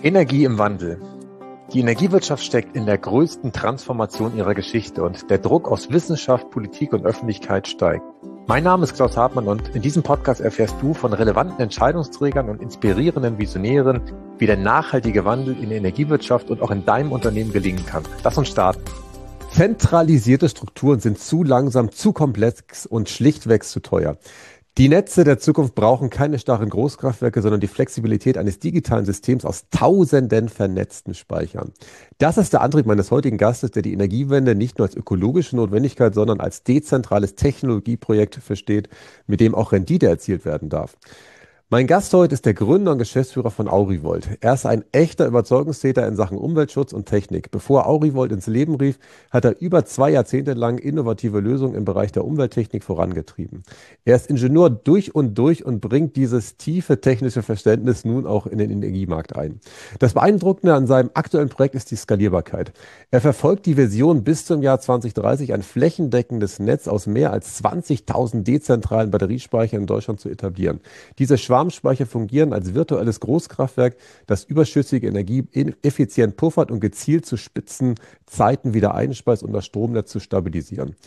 Energie im Wandel. Die Energiewirtschaft steckt in der größten Transformation ihrer Geschichte und der Druck aus Wissenschaft, Politik und Öffentlichkeit steigt. Mein Name ist Klaus Hartmann und in diesem Podcast erfährst du von relevanten Entscheidungsträgern und inspirierenden Visionären, wie der nachhaltige Wandel in der Energiewirtschaft und auch in deinem Unternehmen gelingen kann. Lass uns starten. Zentralisierte Strukturen sind zu langsam, zu komplex und schlichtweg zu teuer. Die Netze der Zukunft brauchen keine starren Großkraftwerke, sondern die Flexibilität eines digitalen Systems aus tausenden vernetzten Speichern. Das ist der Antrieb meines heutigen Gastes, der die Energiewende nicht nur als ökologische Notwendigkeit, sondern als dezentrales Technologieprojekt versteht, mit dem auch Rendite erzielt werden darf. Mein Gast heute ist der Gründer und Geschäftsführer von Aurivolt. Er ist ein echter Überzeugungstäter in Sachen Umweltschutz und Technik. Bevor Aurivolt ins Leben rief, hat er über 2 Jahrzehnte lang innovative Lösungen im Bereich der Umwelttechnik vorangetrieben. Er ist Ingenieur durch und bringt dieses tiefe technische Verständnis nun auch in den Energiemarkt ein. Das Beeindruckende an seinem aktuellen Projekt ist die Skalierbarkeit. Er verfolgt die Vision, bis zum Jahr 2030 ein flächendeckendes Netz aus mehr als 20.000 dezentralen Batteriespeichern in Deutschland zu etablieren. Diese Schwarmspeicher fungieren als virtuelles Großkraftwerk, das überschüssige Energie effizient puffert und gezielt zu Spitzenzeiten wieder einspeist, um das Stromnetz zu stabilisieren.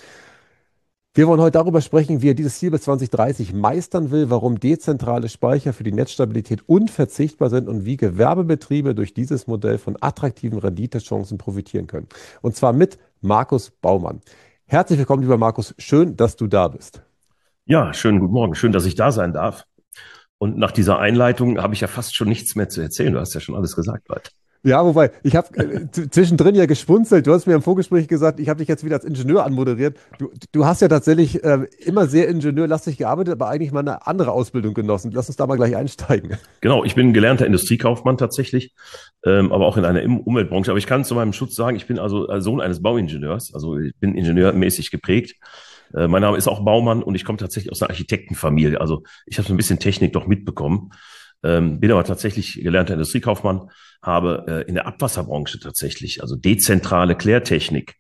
Wir wollen heute darüber sprechen, wie er dieses Ziel bis 2030 meistern will, warum dezentrale Speicher für die Netzstabilität unverzichtbar sind und wie Gewerbebetriebe durch dieses Modell von attraktiven Renditechancen profitieren können. Und zwar mit Markus Baumann. Herzlich willkommen, lieber Markus. Schön, dass du da bist. Ja, schönen guten Morgen. Schön, dass ich da sein darf. Und nach dieser Einleitung habe ich ja fast schon nichts mehr zu erzählen. Du hast ja schon alles gesagt, bald. Ja, wobei, ich habe zwischendrin ja geschmunzelt. Du hast mir im Vorgespräch gesagt, ich habe dich jetzt wieder als Ingenieur anmoderiert. Du hast ja tatsächlich immer sehr ingenieurlastig gearbeitet, aber eigentlich mal eine andere Ausbildung genossen. Lass uns da mal gleich einsteigen. Genau, ich bin gelernter Industriekaufmann tatsächlich, aber auch in einer Umweltbranche. Aber ich kann zu meinem Schutz sagen, ich bin also Sohn eines Bauingenieurs. Also ich bin ingenieurmäßig geprägt. Mein Name ist auch Baumann und ich komme tatsächlich aus einer Architektenfamilie. Also ich habe so ein bisschen Technik doch mitbekommen, bin aber tatsächlich gelernter Industriekaufmann, habe in der Abwasserbranche tatsächlich, also dezentrale Klärtechnik.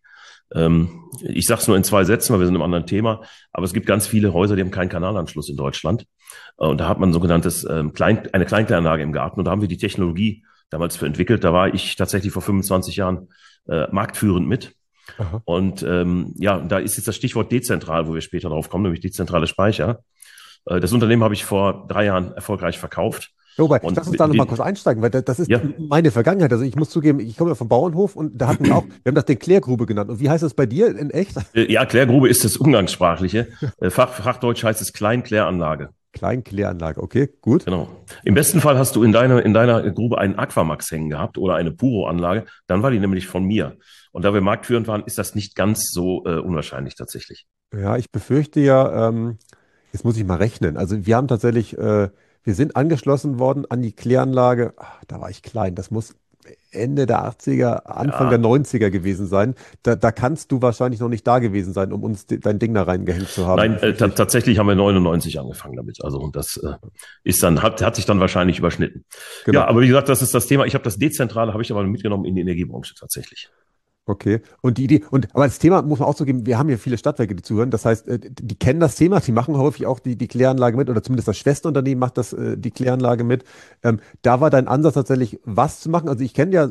Ich sage es nur in 2 Sätzen, weil wir sind im anderen Thema, aber es gibt ganz viele Häuser, die haben keinen Kanalanschluss in Deutschland. Und da hat man ein sogenanntes eine Kleinkläranlage im Garten und da haben wir die Technologie damals für entwickelt. Da war ich tatsächlich vor 25 Jahren marktführend mit. Aha. Und da ist jetzt das Stichwort dezentral, wo wir später drauf kommen, nämlich dezentrale Speicher. Das Unternehmen habe ich vor 3 Jahren erfolgreich verkauft. Wobei, lass uns da noch mal kurz einsteigen, weil das ist meine Vergangenheit. Also ich muss zugeben, ich komme ja vom Bauernhof und da hatten wir auch, wir haben das den Klärgrube genannt. Und wie heißt das bei dir in echt? Ja, Klärgrube ist das Umgangssprachliche. Fachdeutsch heißt es Kleinkläranlage. Kleinkläranlage, okay, gut. Genau. Im besten Fall hast du in deiner Grube einen Aquamax hängen gehabt oder eine Puro-Anlage. Dann war die nämlich von mir. Und da wir marktführend waren, ist das nicht ganz so unwahrscheinlich tatsächlich. Ja, ich befürchte ja, jetzt muss ich mal rechnen. Also wir haben tatsächlich, wir sind angeschlossen worden an die Kläranlage. Da war ich klein. Das muss Ende der 80er, Anfang der 90er gewesen sein. Da kannst du wahrscheinlich noch nicht da gewesen sein, um uns dein Ding da reingehängt zu haben. Nein, tatsächlich haben wir 99 angefangen damit. Also und das ist dann hat sich dann wahrscheinlich überschnitten. Genau. Ja, aber wie gesagt, das ist das Thema. Ich habe das Dezentrale, habe ich aber mitgenommen in die Energiebranche tatsächlich. Okay. Und die Idee, aber das Thema muss man auch so geben, wir haben hier viele Stadtwerke, die zuhören. Das heißt, die kennen das Thema, die machen häufig auch die Kläranlage mit, oder zumindest das Schwesterunternehmen macht die Kläranlage mit. Da war dein Ansatz tatsächlich, was zu machen. Also ich kenne ja,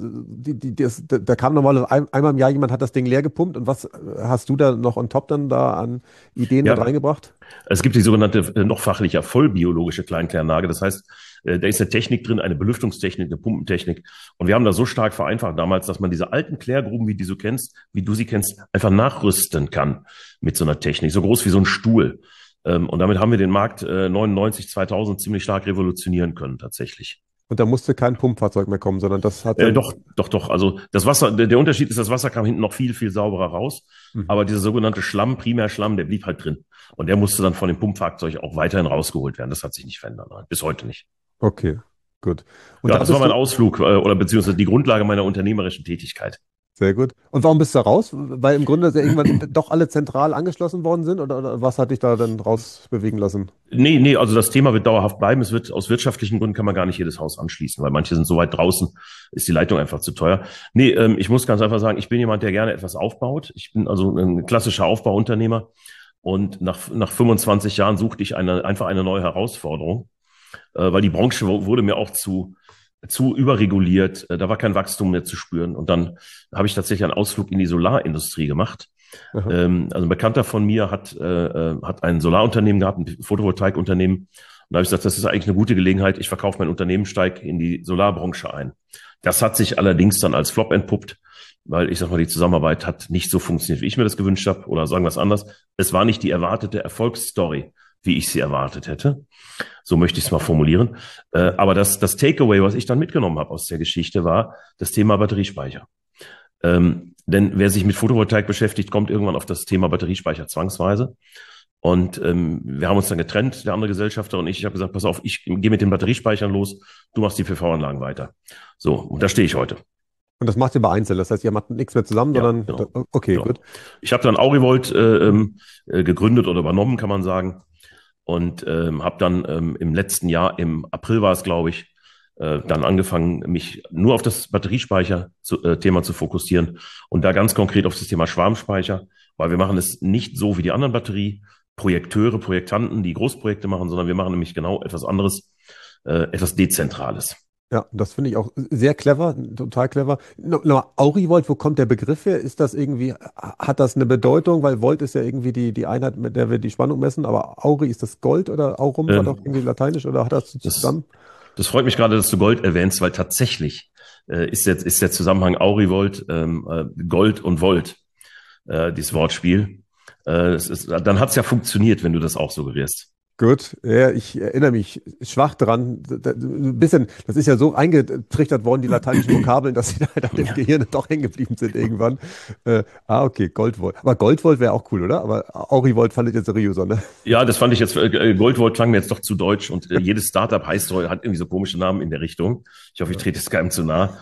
da kam normalerweise einmal im Jahr jemand, hat das Ding leer gepumpt. Und was hast du da noch on top dann da an Ideen mit reingebracht? Es gibt die sogenannte noch fachlicher vollbiologische Kleinkläranlage. Das heißt, da ist eine Technik drin, eine Belüftungstechnik, eine Pumpentechnik. Und wir haben da so stark vereinfacht damals, dass man diese alten Klärgruben, wie du sie kennst, einfach nachrüsten kann mit so einer Technik. So groß wie so ein Stuhl. Und damit haben wir den Markt 99, 2000 ziemlich stark revolutionieren können tatsächlich. Und da musste kein Pumpfahrzeug mehr kommen, sondern das hat Doch. Also das Wasser, der Unterschied ist, das Wasser kam hinten noch viel, viel sauberer raus. Aber dieser sogenannte Schlamm, Primärschlamm, der blieb halt drin. Und der musste dann von dem Pumpfahrzeug auch weiterhin rausgeholt werden. Das hat sich nicht verändert. Bis heute nicht. Okay, gut. Und ja, das war mein Ausflug oder beziehungsweise die Grundlage meiner unternehmerischen Tätigkeit. Sehr gut. Und warum bist du da raus? Weil im Grunde irgendwann doch alle zentral angeschlossen worden sind? Oder was hat dich da dann rausbewegen lassen? Nee, also das Thema wird dauerhaft bleiben. Es wird aus wirtschaftlichen Gründen kann man gar nicht jedes Haus anschließen, weil manche sind so weit draußen, ist die Leitung einfach zu teuer. Nee, ich muss ganz einfach sagen, ich bin jemand, der gerne etwas aufbaut. Ich bin also ein klassischer Aufbauunternehmer. Und nach 25 Jahren suchte ich einfach eine neue Herausforderung, weil die Branche wurde mir auch zu zu überreguliert, da war kein Wachstum mehr zu spüren. Und dann habe ich tatsächlich einen Ausflug in die Solarindustrie gemacht. Also ein Bekannter von mir hat ein Solarunternehmen gehabt, ein Photovoltaikunternehmen. Und da habe ich gesagt, das ist eigentlich eine gute Gelegenheit. Ich verkaufe mein Unternehmen, steige in die Solarbranche ein. Das hat sich allerdings dann als Flop entpuppt, weil ich sag mal, die Zusammenarbeit hat nicht so funktioniert, wie ich mir das gewünscht habe. Oder sagen wir es anders. Es war nicht die erwartete Erfolgsstory, wie ich sie erwartet hätte. So möchte ich es mal formulieren. Aber das Takeaway, was ich dann mitgenommen habe aus der Geschichte, war das Thema Batteriespeicher. Denn wer sich mit Photovoltaik beschäftigt, kommt irgendwann auf das Thema Batteriespeicher zwangsweise. Und wir haben uns dann getrennt, der andere Gesellschafter und ich. Ich habe gesagt, pass auf, ich gehe mit den Batteriespeichern los, du machst die PV-Anlagen weiter. So, und da stehe ich heute. Und das macht ihr bei Einzel, das heißt, ihr macht nichts mehr zusammen, Ja, sondern, genau. okay, Genau. gut. Ich habe dann Aurivolt gegründet oder übernommen, kann man sagen. Und habe dann im letzten Jahr, im April war es, glaube ich, dann angefangen, mich nur auf das Batteriespeicher-Thema zu fokussieren und da ganz konkret auf das Thema Schwarmspeicher, weil wir machen es nicht so wie die anderen Batterieprojekteure, Projektanten, die Großprojekte machen, sondern wir machen nämlich genau etwas anderes, etwas Dezentrales. Ja, das finde ich auch sehr clever, total clever. Aurivolt, wo kommt der Begriff her? Ist das irgendwie, hat das eine Bedeutung? Weil Volt ist ja irgendwie die Einheit, mit der wir die Spannung messen, aber Auri, ist das Gold oder Aurum, war doch irgendwie lateinisch oder hat das zusammen? Das freut mich gerade, dass du Gold erwähnst, weil tatsächlich ist der Zusammenhang Aurivolt, Gold und Volt, dieses Wortspiel. Dann hat es ja funktioniert, wenn du das auch suggerierst. Gut, ja, ich erinnere mich schwach dran. Ein bisschen, das ist ja so eingetrichtert worden, die lateinischen Vokabeln, dass sie da halt im Gehirn doch hängen geblieben sind irgendwann. Okay, Goldvolt. Aber Goldvolt wäre auch cool, oder? Aber Aurivolt fandet ihr seriöser, ne? Ja, das fand ich jetzt, Goldvolt klang mir jetzt doch zu deutsch und jedes Startup hat irgendwie so komische Namen in der Richtung. Ich hoffe, ich trete jetzt keinem zu nah.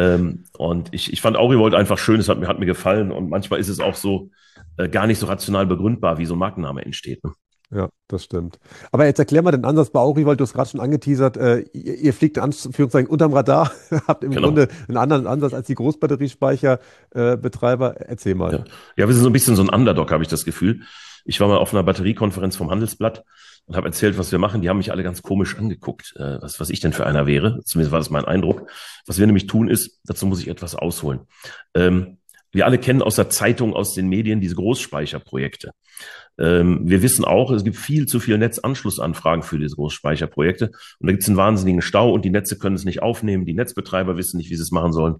Und ich fand Aurivolt einfach schön, es hat mir gefallen und manchmal ist es auch so gar nicht so rational begründbar, wie so ein Markenname entsteht. Ne? Ja, das stimmt. Aber jetzt erklär mal den Ansatz bei Aurivolt, du hast gerade schon angeteasert, ihr fliegt in Anführungszeichen unterm Radar, habt im Grunde einen anderen Ansatz als die Großbatteriespeicherbetreiber. Erzähl mal. Ja, wir sind so ein bisschen so ein Underdog, habe ich das Gefühl. Ich war mal auf einer Batteriekonferenz vom Handelsblatt und habe erzählt, was wir machen. Die haben mich alle ganz komisch angeguckt, was ich denn für einer wäre. Zumindest war das mein Eindruck. Was wir nämlich tun ist, dazu muss ich etwas ausholen. Wir alle kennen aus der Zeitung, aus den Medien diese Großspeicherprojekte. Wir wissen auch, es gibt viel zu viele Netzanschlussanfragen für diese Großspeicherprojekte. Und da gibt es einen wahnsinnigen Stau und die Netze können es nicht aufnehmen. Die Netzbetreiber wissen nicht, wie sie es machen sollen.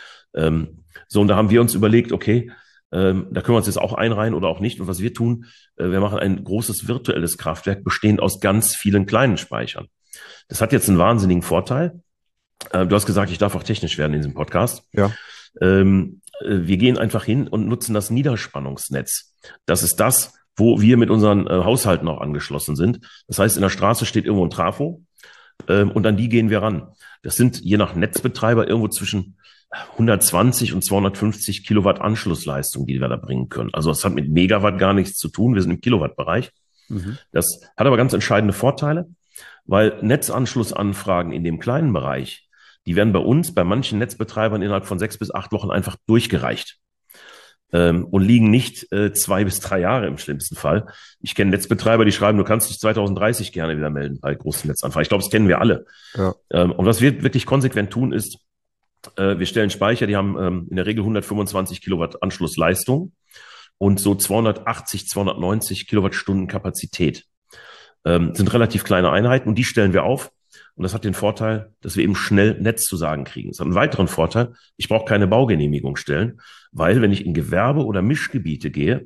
So, und da haben wir uns überlegt, okay, da können wir uns jetzt auch einreihen oder auch nicht. Und was wir tun, wir machen ein großes virtuelles Kraftwerk, bestehend aus ganz vielen kleinen Speichern. Das hat jetzt einen wahnsinnigen Vorteil. Du hast gesagt, ich darf auch technisch werden in diesem Podcast. Ja. Wir gehen einfach hin und nutzen das Niederspannungsnetz. Das ist das, wo wir mit unseren Haushalten auch angeschlossen sind. Das heißt, in der Straße steht irgendwo ein Trafo und an die gehen wir ran. Das sind je nach Netzbetreiber irgendwo zwischen 120 und 250 Kilowatt Anschlussleistung, die wir da bringen können. Also das hat mit Megawatt gar nichts zu tun. Wir sind im Kilowattbereich. Das hat aber ganz entscheidende Vorteile, weil Netzanschlussanfragen in dem kleinen Bereich, die werden bei uns, bei manchen Netzbetreibern innerhalb von 6 bis 8 Wochen einfach durchgereicht und liegen nicht 2 bis 3 Jahre im schlimmsten Fall. Ich kenne Netzbetreiber, die schreiben, du kannst dich 2030 gerne wieder melden bei großen Netzanfragen. Ich glaube, das kennen wir alle. Ja. Und was wir wirklich konsequent tun, ist, wir stellen Speicher, die haben in der Regel 125 Kilowatt Anschlussleistung und so 280, 290 Kilowattstunden Kapazität. Sind relativ kleine Einheiten und die stellen wir auf. Und das hat den Vorteil, dass wir eben schnell Netzzusagen kriegen. Es hat einen weiteren Vorteil, ich brauche keine Baugenehmigung stellen, weil wenn ich in Gewerbe- oder Mischgebiete gehe,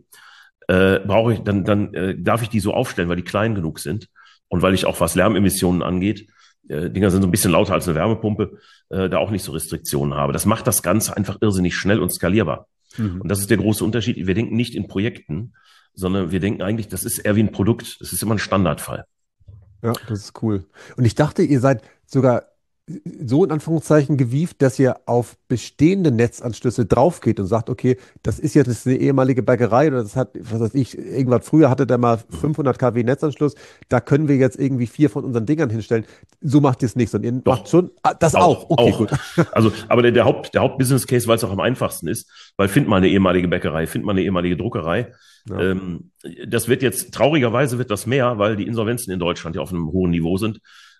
darf ich die so aufstellen, weil die klein genug sind und weil ich auch, was Lärmemissionen angeht, Dinger sind so ein bisschen lauter als eine Wärmepumpe, da auch nicht so Restriktionen habe. Das macht das Ganze einfach irrsinnig schnell und skalierbar. Und das ist der große Unterschied. Wir denken nicht in Projekten, sondern wir denken eigentlich, das ist eher wie ein Produkt. Das ist immer ein Standardfall. Ja, das ist cool. Und ich dachte, ihr seid sogar so in Anführungszeichen gewieft, dass ihr auf bestehende Netzanschlüsse draufgeht und sagt, okay, das ist jetzt eine ehemalige Bäckerei oder das hat, was weiß ich, irgendwann früher hatte der mal 500 kW Netzanschluss, da können wir jetzt irgendwie 4 von unseren Dingern hinstellen. So macht ihr es nicht, sondern ihr macht schon, das auch. Okay, auch. Gut. Also, aber der Haupt-Business Case, weil es auch am einfachsten ist, weil find mal eine ehemalige Bäckerei, find mal eine ehemalige Druckerei. Ja. Das wird jetzt, traurigerweise wird das mehr, weil die Insolvenzen in Deutschland ja auf einem hohen Niveau sind.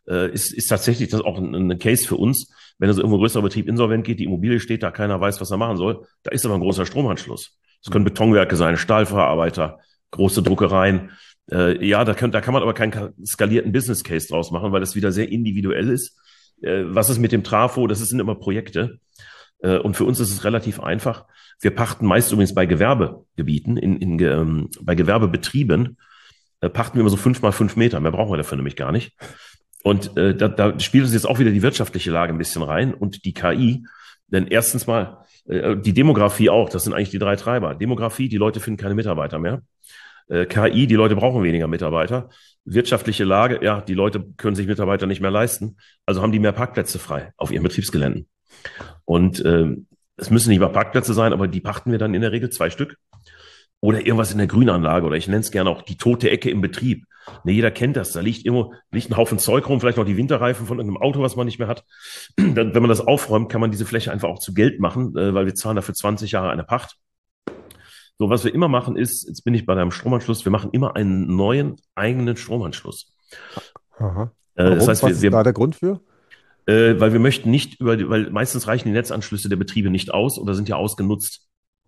ist tatsächlich das auch ein Case für uns. Wenn also irgendwo ein größerer Betrieb insolvent geht, die Immobilie steht da, keiner weiß, was er machen soll, da ist aber ein großer Stromanschluss. Es können Betonwerke sein, Stahlverarbeiter, große Druckereien. Ja, da kann man aber keinen skalierten Business Case draus machen, weil das wieder sehr individuell ist. Was ist mit dem Trafo? Das sind immer Projekte. Und für uns ist es relativ einfach. Wir pachten meist übrigens bei Gewerbegebieten, bei Gewerbebetrieben, pachten wir immer so 5x5 Meter. Mehr brauchen wir dafür nämlich gar nicht. Und da spielt uns jetzt auch wieder die wirtschaftliche Lage ein bisschen rein und die KI. Denn erstens mal, die Demografie auch, das sind eigentlich die 3 Treiber. Demografie, die Leute finden keine Mitarbeiter mehr. KI, die Leute brauchen weniger Mitarbeiter. Wirtschaftliche Lage, ja, die Leute können sich Mitarbeiter nicht mehr leisten. Also haben die mehr Parkplätze frei auf ihren Betriebsgeländen. Und es müssen nicht mal Parkplätze sein, aber die pachten wir dann in der Regel 2 Stück. Oder irgendwas in der Grünanlage oder ich nenne es gerne auch die tote Ecke im Betrieb. Ne, jeder kennt das. Da liegt ein Haufen Zeug rum, vielleicht noch die Winterreifen von irgendeinem Auto, was man nicht mehr hat. Dann, wenn man das aufräumt, kann man diese Fläche einfach auch zu Geld machen, weil wir zahlen dafür 20 Jahre eine Pacht. So, was wir immer machen ist, jetzt bin ich bei deinem Stromanschluss, wir machen immer einen neuen eigenen Stromanschluss. Aha. Das heißt, Was ist da der Grund für? Weil wir möchten nicht weil meistens reichen die Netzanschlüsse der Betriebe nicht aus oder sind ja ausgenutzt.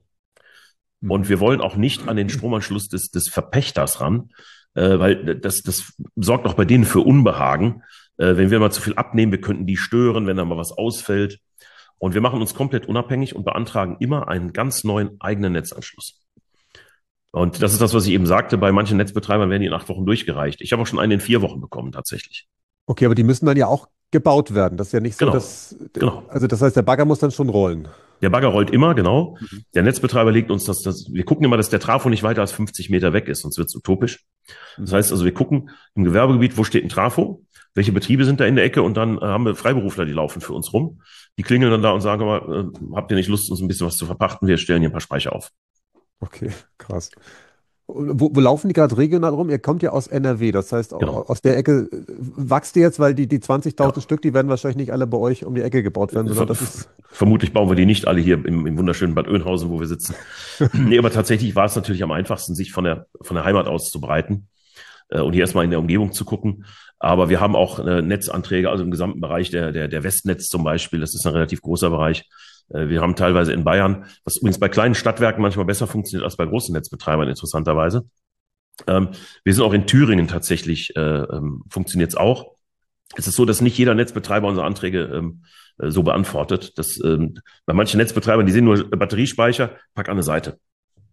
Und wir wollen auch nicht an den Stromanschluss des Verpächters ran, weil das sorgt auch bei denen für Unbehagen. Wenn wir mal zu viel abnehmen, wir könnten die stören, wenn da mal was ausfällt. Und wir machen uns komplett unabhängig und beantragen immer einen ganz neuen eigenen Netzanschluss. Und das ist das, was ich eben sagte, bei manchen Netzbetreibern werden die in 8 Wochen durchgereicht. Ich habe auch schon einen in 4 Wochen bekommen, tatsächlich. Okay, aber die müssen dann ja auch gebaut werden. Das ist ja nicht so, Genau. also das heißt, der Bagger muss dann schon rollen. Der Bagger rollt immer, genau. Der Netzbetreiber legt uns wir gucken immer, dass der Trafo nicht weiter als 50 Meter weg ist, sonst wird es utopisch. Das heißt also, wir gucken im Gewerbegebiet, wo steht ein Trafo, welche Betriebe sind da in der Ecke und dann haben wir Freiberufler, die laufen für uns rum. Die klingeln dann da und sagen mal, habt ihr nicht Lust, uns ein bisschen was zu verpachten? Wir stellen hier ein paar Speicher auf. Okay, krass. Wo laufen die gerade regional rum? Ihr kommt ja aus NRW, das heißt, Genau. aus der Ecke wächst ihr jetzt, weil die 20.000 Ja. Stück, die werden wahrscheinlich nicht alle bei euch um die Ecke gebaut werden, sondern das ist. Vermutlich bauen wir die nicht alle hier im wunderschönen Bad Oeynhausen, wo wir sitzen. Nee, aber tatsächlich war es natürlich am einfachsten, sich von der Heimat aus zu breiten und hier erstmal in der Umgebung zu gucken. Aber wir haben auch Netzanträge, also im gesamten Bereich der Westnetz zum Beispiel. Das ist ein relativ großer Bereich. Wir haben teilweise in Bayern, was übrigens bei kleinen Stadtwerken manchmal besser funktioniert als bei großen Netzbetreibern, interessanterweise. Wir sind auch in Thüringen tatsächlich, funktioniert es auch. Es ist so, dass nicht jeder Netzbetreiber unsere Anträge so beantwortet. Bei manchen Netzbetreibern, die sehen nur Batteriespeicher, pack an eine Seite.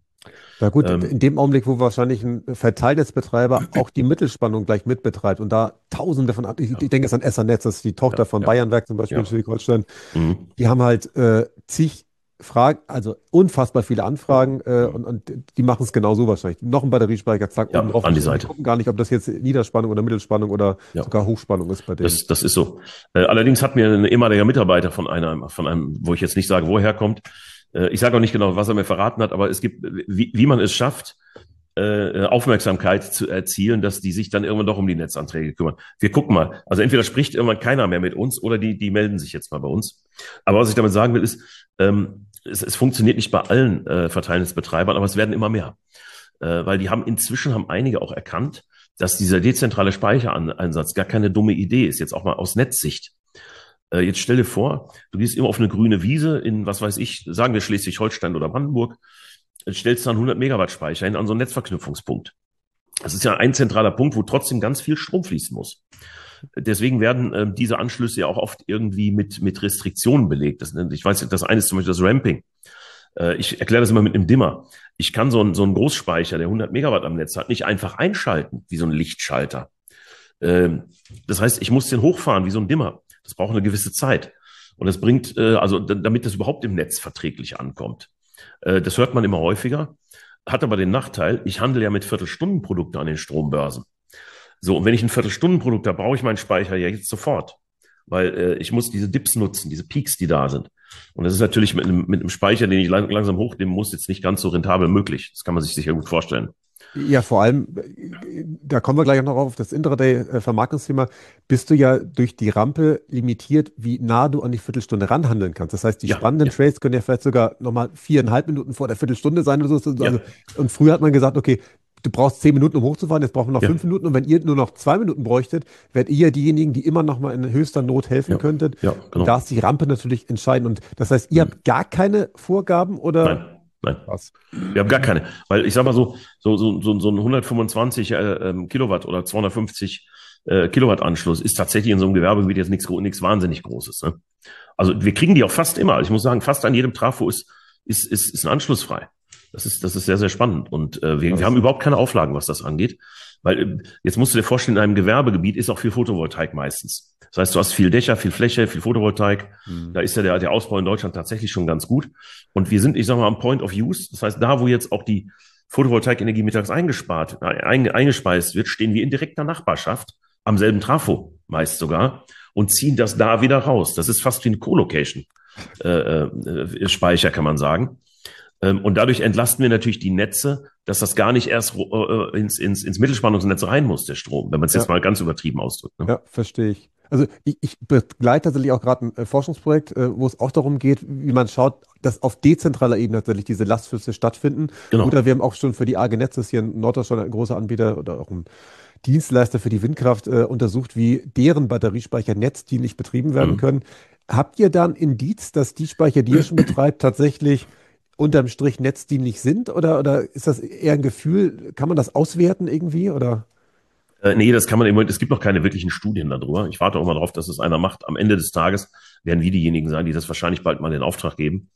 Na gut, in dem Augenblick, wo wahrscheinlich ein Verteilnetzbetreiber auch die Mittelspannung gleich mitbetreibt und da Tausende von, ich denke es an Essernetz, das ist die Tochter von Bayernwerk zum Beispiel in Schleswig-Holstein, die haben halt zig Fragen, also unfassbar viele Anfragen und die machen es genauso wahrscheinlich. Noch ein Batteriespeicher, zack, oben drauf. An die Seite. Die gucken gar nicht, ob das jetzt Niederspannung oder Mittelspannung oder sogar Hochspannung ist bei denen. Das ist so. Allerdings hat mir ein ehemaliger Mitarbeiter von einem, wo ich jetzt nicht sage, woher kommt, ich sage auch nicht genau, was er mir verraten hat, aber es gibt, wie man es schafft, Aufmerksamkeit zu erzielen, dass die sich dann irgendwann doch um die Netzanträge kümmern. Wir gucken mal. Also entweder spricht irgendwann keiner mehr mit uns oder die melden sich jetzt mal bei uns. Aber was ich damit sagen will, ist, es funktioniert nicht bei allen Verteilnetzbetreibern, aber es werden immer mehr. Weil inzwischen haben einige auch erkannt, dass dieser dezentrale Speichereinsatz gar keine dumme Idee ist, jetzt auch mal aus Netzsicht. Jetzt stell dir vor, du gehst immer auf eine grüne Wiese in, was weiß ich, sagen wir Schleswig-Holstein oder Brandenburg, stellst dann 100 Megawatt Speicher hin an so einen Netzverknüpfungspunkt. Das ist ja ein zentraler Punkt, wo trotzdem ganz viel Strom fließen muss. Deswegen werden diese Anschlüsse ja auch oft irgendwie mit Restriktionen belegt. Ich weiß, das eine ist zum Beispiel das Ramping. Ich erkläre das immer mit einem Dimmer. Ich kann so einen Großspeicher, der 100 Megawatt am Netz hat, nicht einfach einschalten, wie so ein Lichtschalter. Das heißt, ich muss den hochfahren, wie so ein Dimmer. Das braucht eine gewisse Zeit. Und das bringt, also damit das überhaupt im Netz verträglich ankommt. Das hört man immer häufiger, hat aber den Nachteil, ich handle ja mit Viertelstundenprodukten an den Strombörsen. So, und wenn ich ein Viertelstundenprodukt habe, brauche ich meinen Speicher ja jetzt sofort. Weil ich muss diese Dips nutzen, diese Peaks, die da sind. Und das ist natürlich mit einem Speicher, den ich langsam hochnehmen muss, jetzt nicht ganz so rentabel möglich. Das kann man sich sicher gut vorstellen. Ja, vor allem, da kommen wir gleich noch auf das Intraday-Vermarktungsthema, bist du ja durch die Rampe limitiert, wie nah du an die Viertelstunde ranhandeln kannst. Das heißt, die spannenden Trades können ja vielleicht sogar nochmal 4,5 Minuten vor der Viertelstunde sein oder so. Also, und früher hat man gesagt, okay, du brauchst 10 Minuten, um hochzufahren, jetzt brauchen wir noch 5 Minuten. Und wenn ihr nur noch 2 Minuten bräuchtet, wärt ihr ja diejenigen, die immer noch mal in höchster Not helfen könntet. Ja, genau. Und da ist die Rampe natürlich entscheidend. Und das heißt, ihr habt gar keine Vorgaben oder? Nein. Was? Wir haben gar keine. Weil ich sag mal so ein 125 Kilowatt oder 250 Kilowatt Anschluss ist tatsächlich in so einem Gewerbegebiet jetzt nichts wahnsinnig Großes. Ne? Also wir kriegen die auch fast immer. Ich muss sagen, fast an jedem Trafo ist ein Anschluss frei. Das ist sehr, sehr spannend. Und wir haben überhaupt keine Auflagen, was das angeht. Weil jetzt musst du dir vorstellen, in einem Gewerbegebiet ist auch viel Photovoltaik meistens. Das heißt, du hast viel Dächer, viel Fläche, viel Photovoltaik. Da ist ja der Ausbau in Deutschland tatsächlich schon ganz gut. Und wir sind, ich sag mal, am Point of Use. Das heißt, da, wo jetzt auch die Photovoltaikenergie mittags eingespeist wird, stehen wir in direkter Nachbarschaft am selben Trafo meist sogar und ziehen das da wieder raus. Das ist fast wie ein Co-Location-Speicher, kann man sagen. Und dadurch entlasten wir natürlich die Netze, dass das gar nicht erst ins Mittelspannungsnetz rein muss, der Strom, wenn man es jetzt mal ganz übertrieben ausdrückt. Ne? Ja, verstehe ich. Also ich begleite tatsächlich auch gerade ein Forschungsprojekt, wo es auch darum geht, wie man schaut, dass auf dezentraler Ebene tatsächlich diese Lastflüsse stattfinden. Genau. Oder wir haben auch schon für die AG Netz, das hier in Norddeutschland ein großer Anbieter oder auch ein Dienstleister für die Windkraft, untersucht, wie deren Batteriespeicher netzdienlich betrieben werden können. Habt ihr da ein Indiz, dass die Speicher, die ihr schon betreibt, tatsächlich unterm Strich netzdienlich sind? Oder ist das eher ein Gefühl? Kann man das auswerten irgendwie? Oder? Nee, das kann man im Moment, es gibt noch keine wirklichen Studien darüber. Ich warte auch mal darauf, dass es einer macht. Am Ende des Tages werden wir diejenigen sein, die das wahrscheinlich bald mal in Auftrag geben.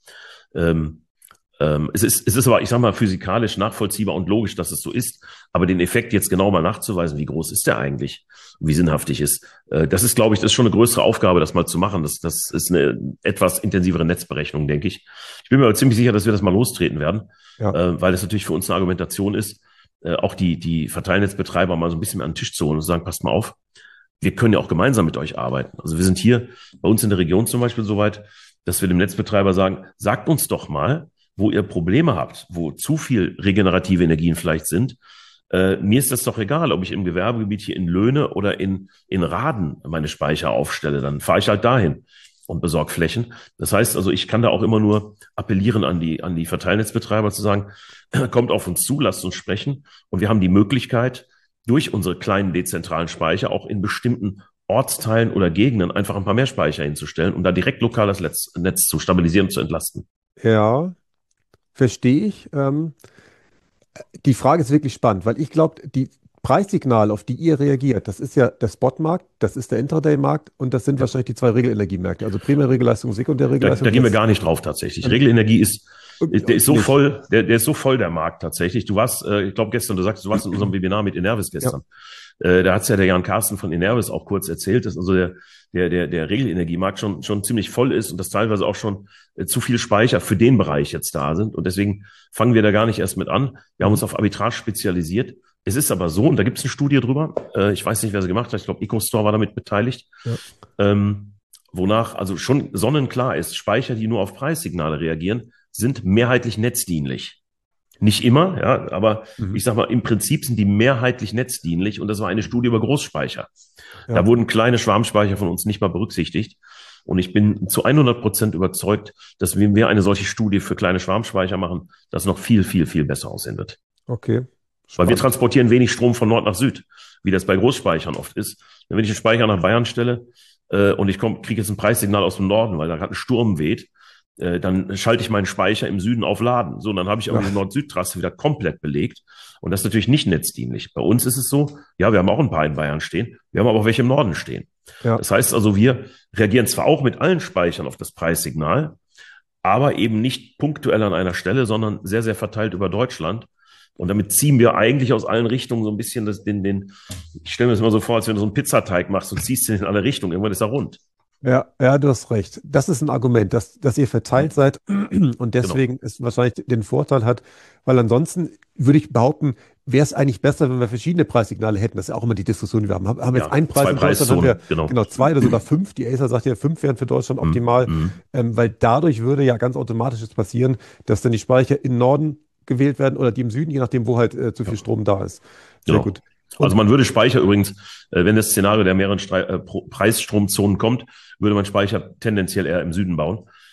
Es ist aber, ich sag mal, physikalisch nachvollziehbar und logisch, dass es so ist. Aber den Effekt jetzt genau mal nachzuweisen, wie groß ist der eigentlich, wie sinnhaftig ist, das ist, glaube ich, das ist schon eine größere Aufgabe, das mal zu machen. Das ist eine etwas intensivere Netzberechnung, denke ich. Ich bin mir aber ziemlich sicher, dass wir das mal lostreten werden, weil das natürlich für uns eine Argumentation ist, auch die Verteilnetzbetreiber mal so ein bisschen mehr an den Tisch zu holen und zu sagen, passt mal auf, wir können ja auch gemeinsam mit euch arbeiten. Also wir sind hier bei uns in der Region zum Beispiel so weit, dass wir dem Netzbetreiber sagen, sagt uns doch mal, wo ihr Probleme habt, wo zu viel regenerative Energien vielleicht sind. Mir ist das doch egal, ob ich im Gewerbegebiet hier in Löhne oder in Raden meine Speicher aufstelle. Dann fahre ich halt dahin und besorge Flächen. Das heißt also, ich kann da auch immer nur appellieren an die Verteilnetzbetreiber zu sagen, kommt auf uns zu, lasst uns sprechen. Und wir haben die Möglichkeit, durch unsere kleinen dezentralen Speicher auch in bestimmten Ortsteilen oder Gegenden einfach ein paar mehr Speicher hinzustellen, um da direkt lokal das Netz zu stabilisieren und zu entlasten. Ja, verstehe ich. Die Frage ist wirklich spannend, weil ich glaube, die Preissignale, auf die ihr reagiert, das ist ja der Spotmarkt, das ist der Intraday-Markt und das sind wahrscheinlich die 2 Regelenergiemärkte, also Primärregelleistung, Sekundärregelleistung. Da gehen wir gar nicht drauf tatsächlich. Regelenergie der ist so voll, der ist so voll, der Markt tatsächlich. Du warst, ich glaube gestern, du sagst, du warst in unserem Webinar mit Enervis gestern. Da hat es ja der Jan Carsten von Enervis auch kurz erzählt, dass also der Regelenergiemarkt schon ziemlich voll ist und dass teilweise auch schon zu viel Speicher für den Bereich jetzt da sind. Und deswegen fangen wir da gar nicht erst mit an. Wir haben uns auf Arbitrage spezialisiert. Es ist aber so, und da gibt es eine Studie drüber, ich weiß nicht, wer sie gemacht hat, ich glaube, EcoStore war damit beteiligt, wonach also schon sonnenklar ist, Speicher, die nur auf Preissignale reagieren, sind mehrheitlich netzdienlich. Nicht immer, ja, aber ich sag mal, im Prinzip sind die mehrheitlich netzdienlich und das war eine Studie über Großspeicher. Ja. Da wurden kleine Schwarmspeicher von uns nicht mal berücksichtigt und ich bin zu 100% überzeugt, dass wenn wir eine solche Studie für kleine Schwarmspeicher machen, das noch viel, viel, viel besser aussehen wird. Okay. Spannend. Weil wir transportieren wenig Strom von Nord nach Süd, wie das bei Großspeichern oft ist. Wenn ich einen Speicher nach Bayern stelle und ich kriege jetzt ein Preissignal aus dem Norden, weil da gerade ein Sturm weht, dann schalte ich meinen Speicher im Süden auf Laden. So, und dann habe ich aber die Nord-Süd-Trasse wieder komplett belegt. Und das ist natürlich nicht netzdienlich. Bei uns ist es so, ja, wir haben auch ein paar in Bayern stehen, wir haben aber auch welche im Norden stehen. Ja. Das heißt also, wir reagieren zwar auch mit allen Speichern auf das Preissignal, aber eben nicht punktuell an einer Stelle, sondern sehr, sehr verteilt über Deutschland. Und damit ziehen wir eigentlich aus allen Richtungen so ein bisschen ich stelle mir das immer so vor, als wenn du so einen Pizzateig machst und ziehst den in alle Richtungen. Irgendwann ist er rund. Ja, du hast recht. Das ist ein Argument, dass ihr verteilt seid und deswegen es wahrscheinlich den Vorteil hat, weil ansonsten würde ich behaupten, wäre es eigentlich besser, wenn wir verschiedene Preissignale hätten. Das ist ja auch immer die Diskussion, die wir haben. Haben wir jetzt einen Preis in Deutschland, haben wir genau 2 oder sogar 5. Die Acer sagt ja, 5 wären für Deutschland optimal, weil dadurch würde ja ganz automatisch passieren, dass dann die Speicher im Norden gewählt werden oder die im Süden, je nachdem, wo halt zu viel Strom da ist. Sehr gut. Also man würde Speicher übrigens, wenn das Szenario der mehreren Preisstromzonen kommt, würde man Speicher tendenziell eher im Süden bauen.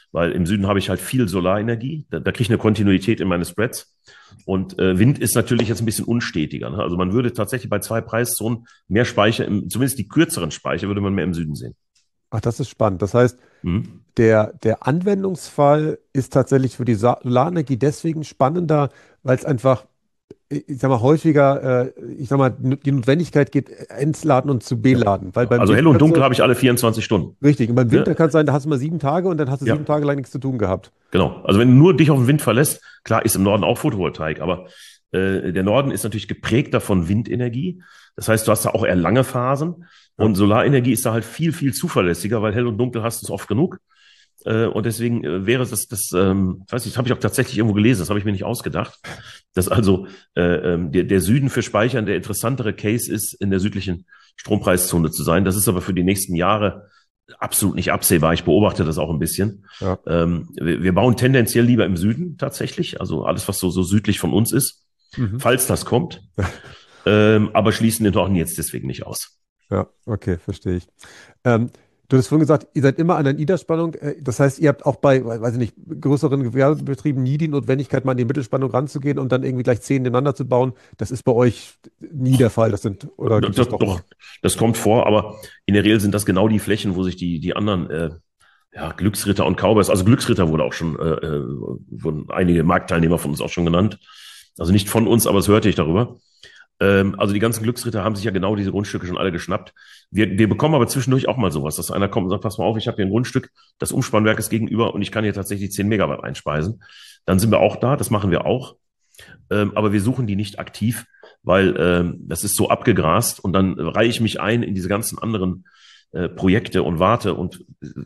weil im Süden habe ich halt viel Solarenergie. Da kriege ich eine Kontinuität in meine Spreads. Und Wind ist natürlich jetzt ein bisschen unstetiger. Ne? Also man würde tatsächlich bei 2 Preiszonen mehr Speicher, zumindest die kürzeren Speicher, würde man mehr im Süden sehen. Ach, das ist spannend. Das heißt, Mhm. der Anwendungsfall ist tatsächlich für die Solarenergie deswegen spannender, weil es einfach, ich sag mal, häufiger, ich sag mal, die Notwendigkeit gibt, entladen und zu Ja. beladen. Weil beim Also hell Wind und kannst dunkel du, habe ich alle 24 Stunden. richtig, und beim Winter Ne? kann es sein, da hast du mal 7 Tage und dann hast du Ja, 7 Tage lang nichts zu tun gehabt. genau. Also wenn du nur dich auf den Wind verlässt, klar ist im Norden auch Photovoltaik, aber der Norden ist natürlich geprägter von Windenergie. Das heißt, du hast da auch eher lange Phasen Ja. und Solarenergie ist da halt viel, viel zuverlässiger, weil hell und dunkel hast du es oft genug. Und deswegen wäre ich weiß nicht, das habe ich auch tatsächlich irgendwo gelesen, das habe ich mir nicht ausgedacht, dass also der Süden für Speichern der interessantere Case ist, in der südlichen Strompreiszone zu sein. Das ist aber für die nächsten Jahre absolut nicht absehbar. Ich beobachte das auch ein bisschen. Ja. Wir bauen tendenziell lieber im Süden tatsächlich, also alles, was so südlich von uns ist, Mhm. falls das kommt, aber schließen den Norden jetzt deswegen nicht aus. Ja, okay, verstehe ich. Ähm, Du hast vorhin gesagt, ihr seid immer an der Niederspannung. Das heißt, ihr habt auch bei, weiß ich nicht, größeren Gewerbebetrieben nie die Notwendigkeit, mal an die Mittelspannung ranzugehen und dann irgendwie gleich 10 nebeneinander zu bauen. Das ist bei euch nie der Fall. Das sind, oder gibt es doch Doch, mal? das kommt vor, aber in der Regel sind das genau die Flächen, wo sich die anderen ja, Glücksritter und Cowboys, also Glücksritter wurde auch schon, wurden einige Marktteilnehmer von uns auch schon genannt. Also nicht von uns, aber das hörte ich darüber. Also die ganzen Glücksritter haben sich ja genau diese Grundstücke schon alle geschnappt. Wir bekommen aber zwischendurch auch mal sowas, dass einer kommt und sagt, pass mal auf, ich habe hier ein Grundstück, das Umspannwerk ist gegenüber und ich kann hier tatsächlich 10 Megawatt einspeisen. Dann sind wir auch da, das machen wir auch. Aber wir suchen die nicht aktiv, weil das ist so abgegrast und dann reihe ich mich ein in diese ganzen anderen Projekte und warte. Und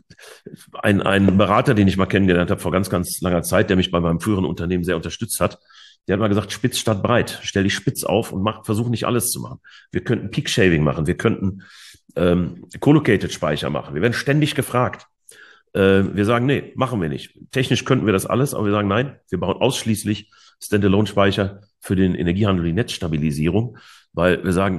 ein Berater, den ich mal kennengelernt habe vor ganz, ganz langer Zeit, der mich bei meinem früheren Unternehmen sehr unterstützt hat, der hat mal gesagt, spitz statt breit. Stell dich spitz auf und versuch nicht alles zu machen. Wir könnten Peak Shaving machen, wir könnten Collocated Speicher machen. Wir werden ständig gefragt. Wir sagen, nee, machen wir nicht. Technisch könnten wir das alles, aber wir sagen, nein, wir bauen ausschließlich Standalone-Speicher für den Energiehandel, die Netzstabilisierung, weil wir sagen,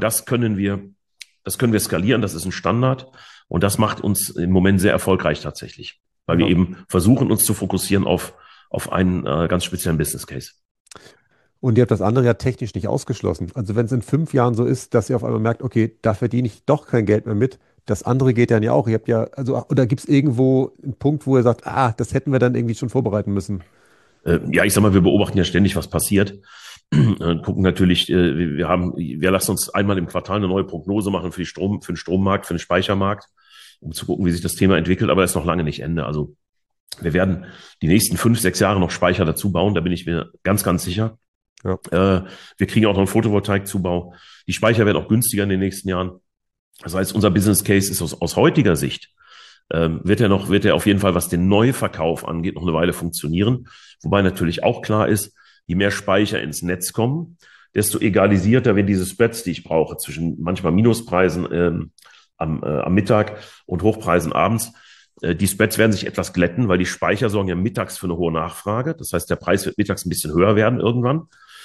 das können wir skalieren, das ist ein Standard und das macht uns im Moment sehr erfolgreich tatsächlich, weil wir Ja. eben versuchen, uns zu fokussieren auf einen ganz speziellen Business Case. Und ihr habt das andere ja technisch nicht ausgeschlossen. Also wenn es in 5 Jahren so ist, dass ihr auf einmal merkt, okay, da verdiene ich doch kein Geld mehr mit, das andere geht dann ja auch. Ihr habt ja, also, oder gibt es irgendwo einen Punkt, wo ihr sagt, ah, das hätten wir dann irgendwie schon vorbereiten müssen? Ja, ich sag mal, wir beobachten ja ständig, was passiert. Gucken natürlich, wir lassen uns einmal im Quartal eine neue Prognose machen für für den Strommarkt, für den Speichermarkt, um zu gucken, wie sich das Thema entwickelt, aber es ist noch lange nicht Ende. Also wir werden die nächsten 5, 6 Jahre noch Speicher dazu bauen, da bin ich mir ganz, ganz sicher. Ja. Wir kriegen auch noch einen Photovoltaikzubau. Die Speicher werden auch günstiger in den nächsten Jahren. Das heißt, unser Business Case ist aus heutiger Sicht, wird er auf jeden Fall, was den Neuverkauf angeht, noch eine Weile funktionieren. Wobei natürlich auch klar ist, je mehr Speicher ins Netz kommen, desto egalisierter werden diese Spreads, die ich brauche, zwischen manchmal Minuspreisen am Mittag und Hochpreisen abends. Die Spreads werden sich etwas glätten, weil die Speicher sorgen ja mittags für eine hohe Nachfrage. Das heißt, der Preis wird mittags ein bisschen höher werden irgendwann.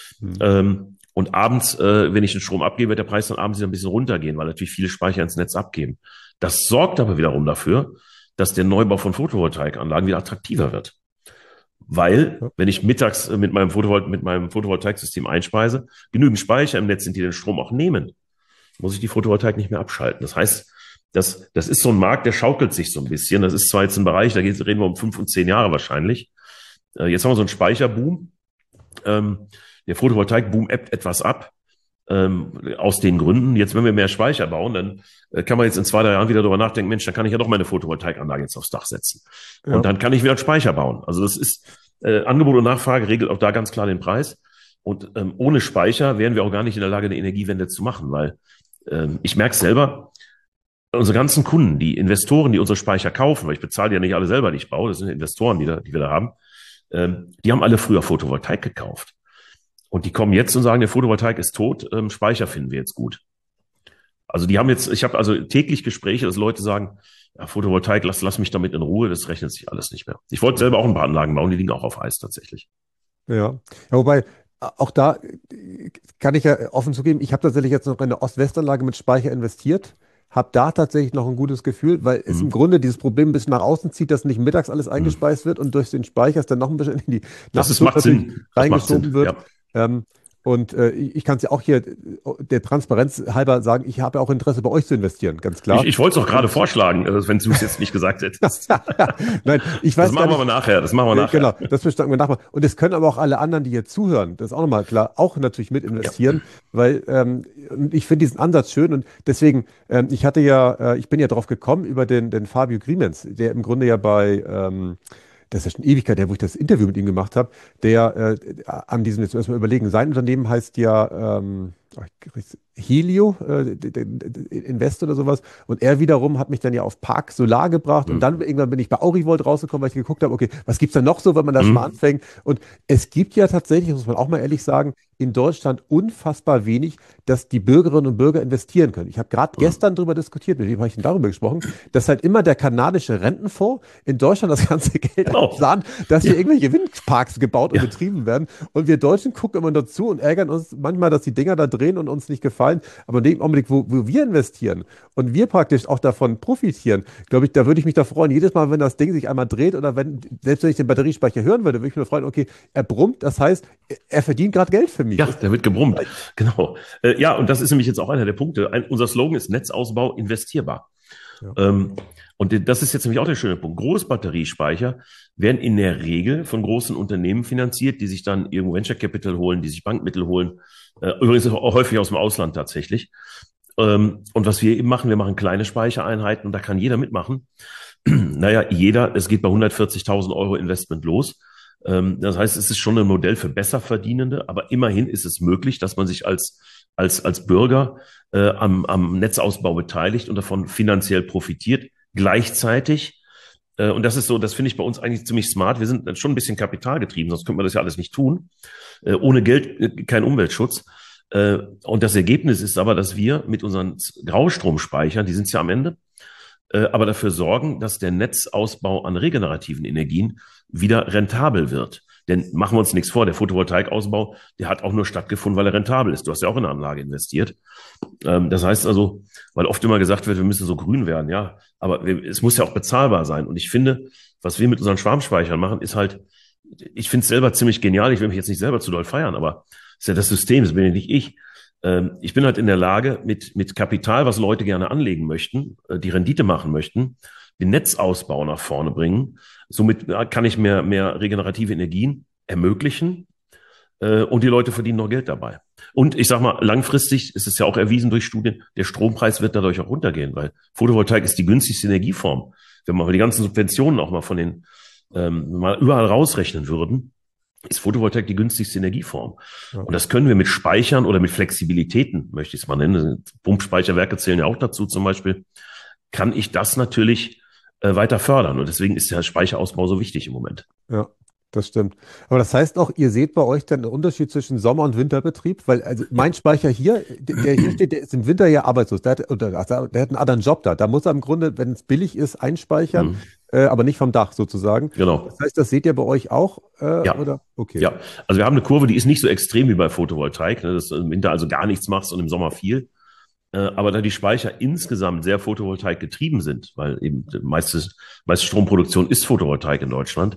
Und abends, wenn ich den Strom abgebe, wird der Preis dann abends wieder ein bisschen runtergehen, weil natürlich viele Speicher ins Netz abgeben. Das sorgt aber wiederum dafür, dass der Neubau von Photovoltaikanlagen wieder attraktiver wird. Weil, Ja. wenn ich mittags mit meinem Photovoltaiksystem einspeise, genügend Speicher im Netz sind, die den Strom auch nehmen, muss ich die Photovoltaik nicht mehr abschalten. Das heißt, das ist so ein Markt, der schaukelt sich so ein bisschen. Das ist zwar jetzt ein Bereich, reden wir um 5 und 10 Jahre wahrscheinlich. Jetzt haben wir so einen Speicherboom. Der Photovoltaikboom ebbt etwas ab, aus den Gründen. Jetzt, wenn wir mehr Speicher bauen, dann kann man jetzt in 2, 3 Jahren wieder darüber nachdenken, Mensch, dann kann ich ja doch meine Photovoltaikanlage jetzt aufs Dach setzen. Ja. Und dann kann ich wieder einen Speicher bauen. Also das ist, Angebot und Nachfrage regelt auch da ganz klar den Preis. Und ohne Speicher wären wir auch gar nicht in der Lage, eine Energiewende zu machen, weil ich merke es selber, unsere ganzen Kunden, die Investoren, die unsere Speicher kaufen, weil ich bezahle ja nicht alle selber, die ich baue, das sind Investoren, die wir da haben, die haben alle früher Photovoltaik gekauft. Und die kommen jetzt und sagen, der Photovoltaik ist tot, Speicher finden wir jetzt gut. Also ich habe also täglich Gespräche, dass Leute sagen, ja, Photovoltaik, lass mich damit in Ruhe, das rechnet sich alles nicht mehr. Ich wollte selber auch ein paar Anlagen bauen, die liegen auch auf Eis tatsächlich. Ja. Ja, wobei, auch da kann ich ja offen zugeben, ich habe tatsächlich jetzt noch in eine Ost-West-Anlage mit Speicher investiert. habe da tatsächlich noch ein gutes Gefühl, weil es im Mhm. Grunde dieses Problem ein bisschen nach außen zieht, dass nicht mittags alles Mhm. eingespeist wird und durch den Speicher es dann noch ein bisschen in die Nacht Macht natürlich Sinn. Das macht reingeschoben Sinn, wird. ja. Ähm, und ich kann es ja auch hier der Transparenz halber sagen, ich habe ja auch Interesse bei euch zu investieren, ganz Ich, klar. ich wollte es auch gerade Und vorschlagen, wenn du es jetzt nicht gesagt hättest. nein, ich Das weiß gar machen wir nicht. aber nachher. Das machen wir nachher. Genau, das bestanden wir nachher. Und es können aber auch alle anderen, die hier zuhören, das ist auch nochmal klar, auch natürlich mit Ja. investieren, weil und ich finde diesen Ansatz schön und deswegen, ich bin ja drauf gekommen über den Fabio Grimens, der im Grunde ja das ist ja schon Ewigkeit her, wo ich das Interview mit ihm gemacht habe, der an diesem, jetzt müssen wir überlegen, sein Unternehmen heißt ja Helio, Invest oder sowas. Und er wiederum hat mich dann ja auf Park Solar gebracht. Und Mhm. dann irgendwann bin ich bei Aurivolt rausgekommen, weil ich geguckt habe, okay, was gibt es da noch so, wenn man da schon mal Mhm. anfängt? Und es gibt ja tatsächlich, muss man auch mal ehrlich sagen, in Deutschland unfassbar wenig, dass die Bürgerinnen und Bürger investieren können. Ich habe gerade Mhm. gestern darüber diskutiert, mit wem habe ich denn darüber gesprochen, dass halt immer der kanadische Rentenfonds in Deutschland das ganze Geld Genau. einplant, dass Ja. hier irgendwelche Windparks gebaut und Ja. betrieben werden. Und wir Deutschen gucken immer dazu und ärgern uns manchmal, dass die Dinger da drehen und uns nicht gefallen. Aber in dem Augenblick, wo wir investieren und wir praktisch auch davon profitieren, glaube ich, da würde ich mich da freuen. Jedes Mal, wenn das Ding sich einmal dreht oder selbst wenn ich den Batteriespeicher hören würde, würde ich mich freuen, okay, er brummt, das heißt, er verdient gerade Geld für mich. Ja, Ist der wird gebrummt. das Genau. Ja, und das ist nämlich jetzt auch einer der Punkte. Unser Slogan ist Netzausbau investierbar. ja. Ähm, und das ist jetzt nämlich auch der schöne Punkt. Großbatteriespeicher werden in der Regel von großen Unternehmen finanziert, die sich dann irgendwo Venture Capital holen, die sich Bankmittel holen. Übrigens auch häufig aus dem Ausland tatsächlich. Und was wir eben machen, wir machen kleine Speichereinheiten und da kann jeder mitmachen. Naja, es geht bei 140.000 Euro Investment los. Das heißt, es ist schon ein Modell für Besserverdienende, aber immerhin ist es möglich, dass man sich als Bürger am Netzausbau beteiligt und davon finanziell profitiert. Gleichzeitig, und das ist so, das finde ich bei uns eigentlich ziemlich smart, wir sind schon ein bisschen kapitalgetrieben, sonst könnte man das ja alles nicht tun. Ohne Geld kein Umweltschutz. Und das Ergebnis ist aber, dass wir mit unseren Graustromspeichern, die sind es ja am Ende, aber dafür sorgen, dass der Netzausbau an regenerativen Energien wieder rentabel wird. Denn machen wir uns nichts vor, der Photovoltaikausbau, der hat auch nur stattgefunden, weil er rentabel ist. Du hast ja auch in eine Anlage investiert. Das heißt also, weil oft immer gesagt wird, wir müssen so grün werden, ja, aber es muss ja auch bezahlbar sein. Und ich finde, was wir mit unseren Schwarmspeichern machen, ist halt, ich finde es selber ziemlich genial. Ich will mich jetzt nicht selber zu doll feiern, aber es ist ja das System, das bin ja nicht ich. Ich bin halt in der Lage, mit Kapital, was Leute gerne anlegen möchten, die Rendite machen möchten, den Netzausbau nach vorne bringen. Somit kann ich mehr regenerative Energien ermöglichen und die Leute verdienen noch Geld dabei. Und ich sage mal, langfristig ist es ja auch erwiesen durch Studien, der Strompreis wird dadurch auch runtergehen, weil Photovoltaik ist die günstigste Energieform. Wenn man die ganzen Subventionen auch mal von den mal überall rausrechnen würden, ist Photovoltaik die günstigste Energieform. Ja. Und das können wir mit Speichern oder mit Flexibilitäten, möchte ich es mal nennen, Pumpspeicherwerke zählen ja auch dazu zum Beispiel, kann ich das natürlich weiter fördern. Und deswegen ist der Speicherausbau so wichtig im Moment. Ja, das stimmt. Aber das heißt auch, ihr seht bei euch dann einen Unterschied zwischen Sommer- und Winterbetrieb? Weil also mein Speicher hier, der hier steht, der ist im Winter ja arbeitslos. Der hat einen anderen Job da. Da muss er im Grunde, wenn es billig ist, einspeichern, Mhm. aber nicht vom Dach sozusagen. Genau. Das heißt, das seht ihr bei euch auch, Ja. oder? Okay. Ja. Also wir haben eine Kurve, die ist nicht so extrem wie bei Photovoltaik, ne, dass du im Winter also gar nichts machst und im Sommer viel. Aber da die Speicher insgesamt sehr Photovoltaik getrieben sind, weil eben die meiste Stromproduktion ist Photovoltaik in Deutschland,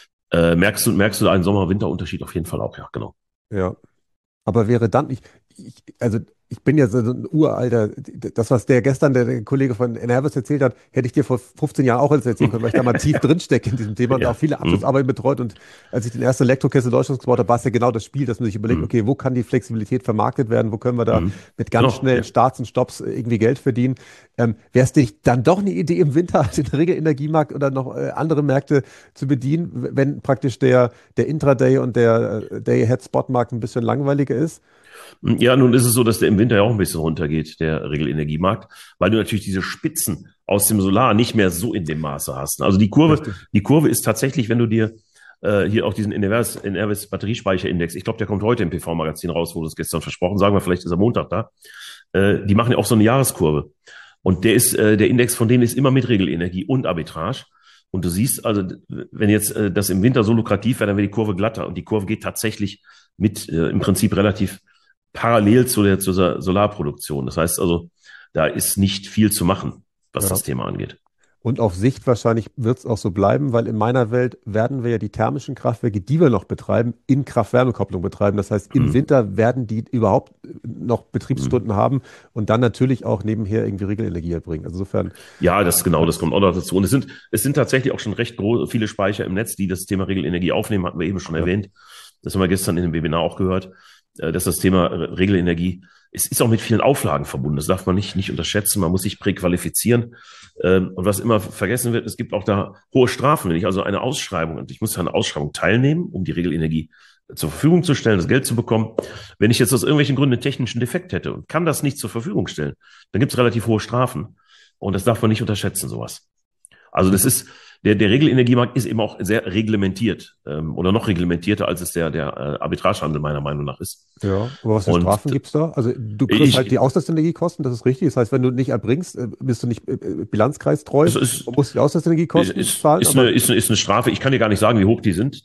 merkst du einen Sommer-Winter-Unterschied auf jeden Fall auch, ja, genau. Ja. Aber wäre dann, also ich bin ja so ein uralter, das, was der Kollege von Enervis erzählt hat, hätte ich dir vor 15 Jahren auch alles erzählen können, weil ich da mal tief drin stecke in diesem Thema und Ja. auch viele Abschlussarbeiten betreut. Und als ich den ersten Elektrokessel Deutschlands gebaut habe, war es ja genau das Spiel, dass man sich überlegt, Mhm. okay, wo kann die Flexibilität vermarktet werden, wo können wir da Mhm. mit ganz Genau. schnellen Ja. Starts und Stops irgendwie Geld verdienen. Wäre es dich dann doch eine Idee im Winter, den Regelenergiemarkt oder noch andere Märkte zu bedienen, wenn praktisch der Intraday und der Day-Ahead-Spot-Markt ein bisschen langweiliger ist? Ja, nun ist es so, dass der im Winter ja auch ein bisschen runtergeht, der Regelenergiemarkt, weil du natürlich diese Spitzen aus dem Solar nicht mehr so in dem Maße hast. Also Richtig. die Kurve ist tatsächlich, wenn du dir hier auch diesen Enervis Batteriespeicherindex, ich glaube, der kommt heute im PV-Magazin raus, wurde es gestern versprochen, sagen wir, vielleicht ist er Montag da. Die machen ja auch so eine Jahreskurve. Und der Index von denen ist immer mit Regelenergie und Arbitrage. Und du siehst also, wenn jetzt das im Winter so lukrativ wäre, dann wäre die Kurve glatter. Und die Kurve geht tatsächlich mit im Prinzip relativ parallel zur Solarproduktion. Das heißt also, da ist nicht viel zu machen, was das Thema angeht. Und auf Sicht wahrscheinlich wird es auch so bleiben, weil in meiner Welt werden wir ja die thermischen Kraftwerke, die wir noch betreiben, in Kraft-Wärme-Kopplung betreiben. Das heißt, im Winter werden die überhaupt noch Betriebsstunden haben und dann natürlich auch nebenher irgendwie Regelenergie erbringen. Also insofern. Ja, das kommt auch noch dazu. Und es sind tatsächlich auch schon recht viele Speicher im Netz, die das Thema Regelenergie aufnehmen, hatten wir eben schon erwähnt. Das haben wir gestern in dem Webinar auch gehört, dass das Thema Regelenergie, es ist auch mit vielen Auflagen verbunden. Das darf man nicht unterschätzen. Man muss sich präqualifizieren. Und was immer vergessen wird, es gibt auch da hohe Strafen. Wenn ich also eine Ausschreibung, und ich muss an einer Ausschreibung teilnehmen, um die Regelenergie zur Verfügung zu stellen, das Geld zu bekommen. Wenn ich jetzt aus irgendwelchen Gründen einen technischen Defekt hätte und kann das nicht zur Verfügung stellen, dann gibt es relativ hohe Strafen. Und das darf man nicht unterschätzen, sowas. Also das ist, der Regelenergiemarkt ist eben auch sehr reglementiert oder noch reglementierter, als es der Arbitragehandel meiner Meinung nach ist. Ja, aber was für Strafen gibt es da? Also du kriegst halt die Auslastungsenergiekosten, das ist richtig. Das heißt, wenn du nicht erbringst, bist du nicht bilanzkreistreu und musst die Auslastungsenergiekosten zahlen. Ist eine Strafe. Ich kann dir gar nicht sagen, wie hoch die sind,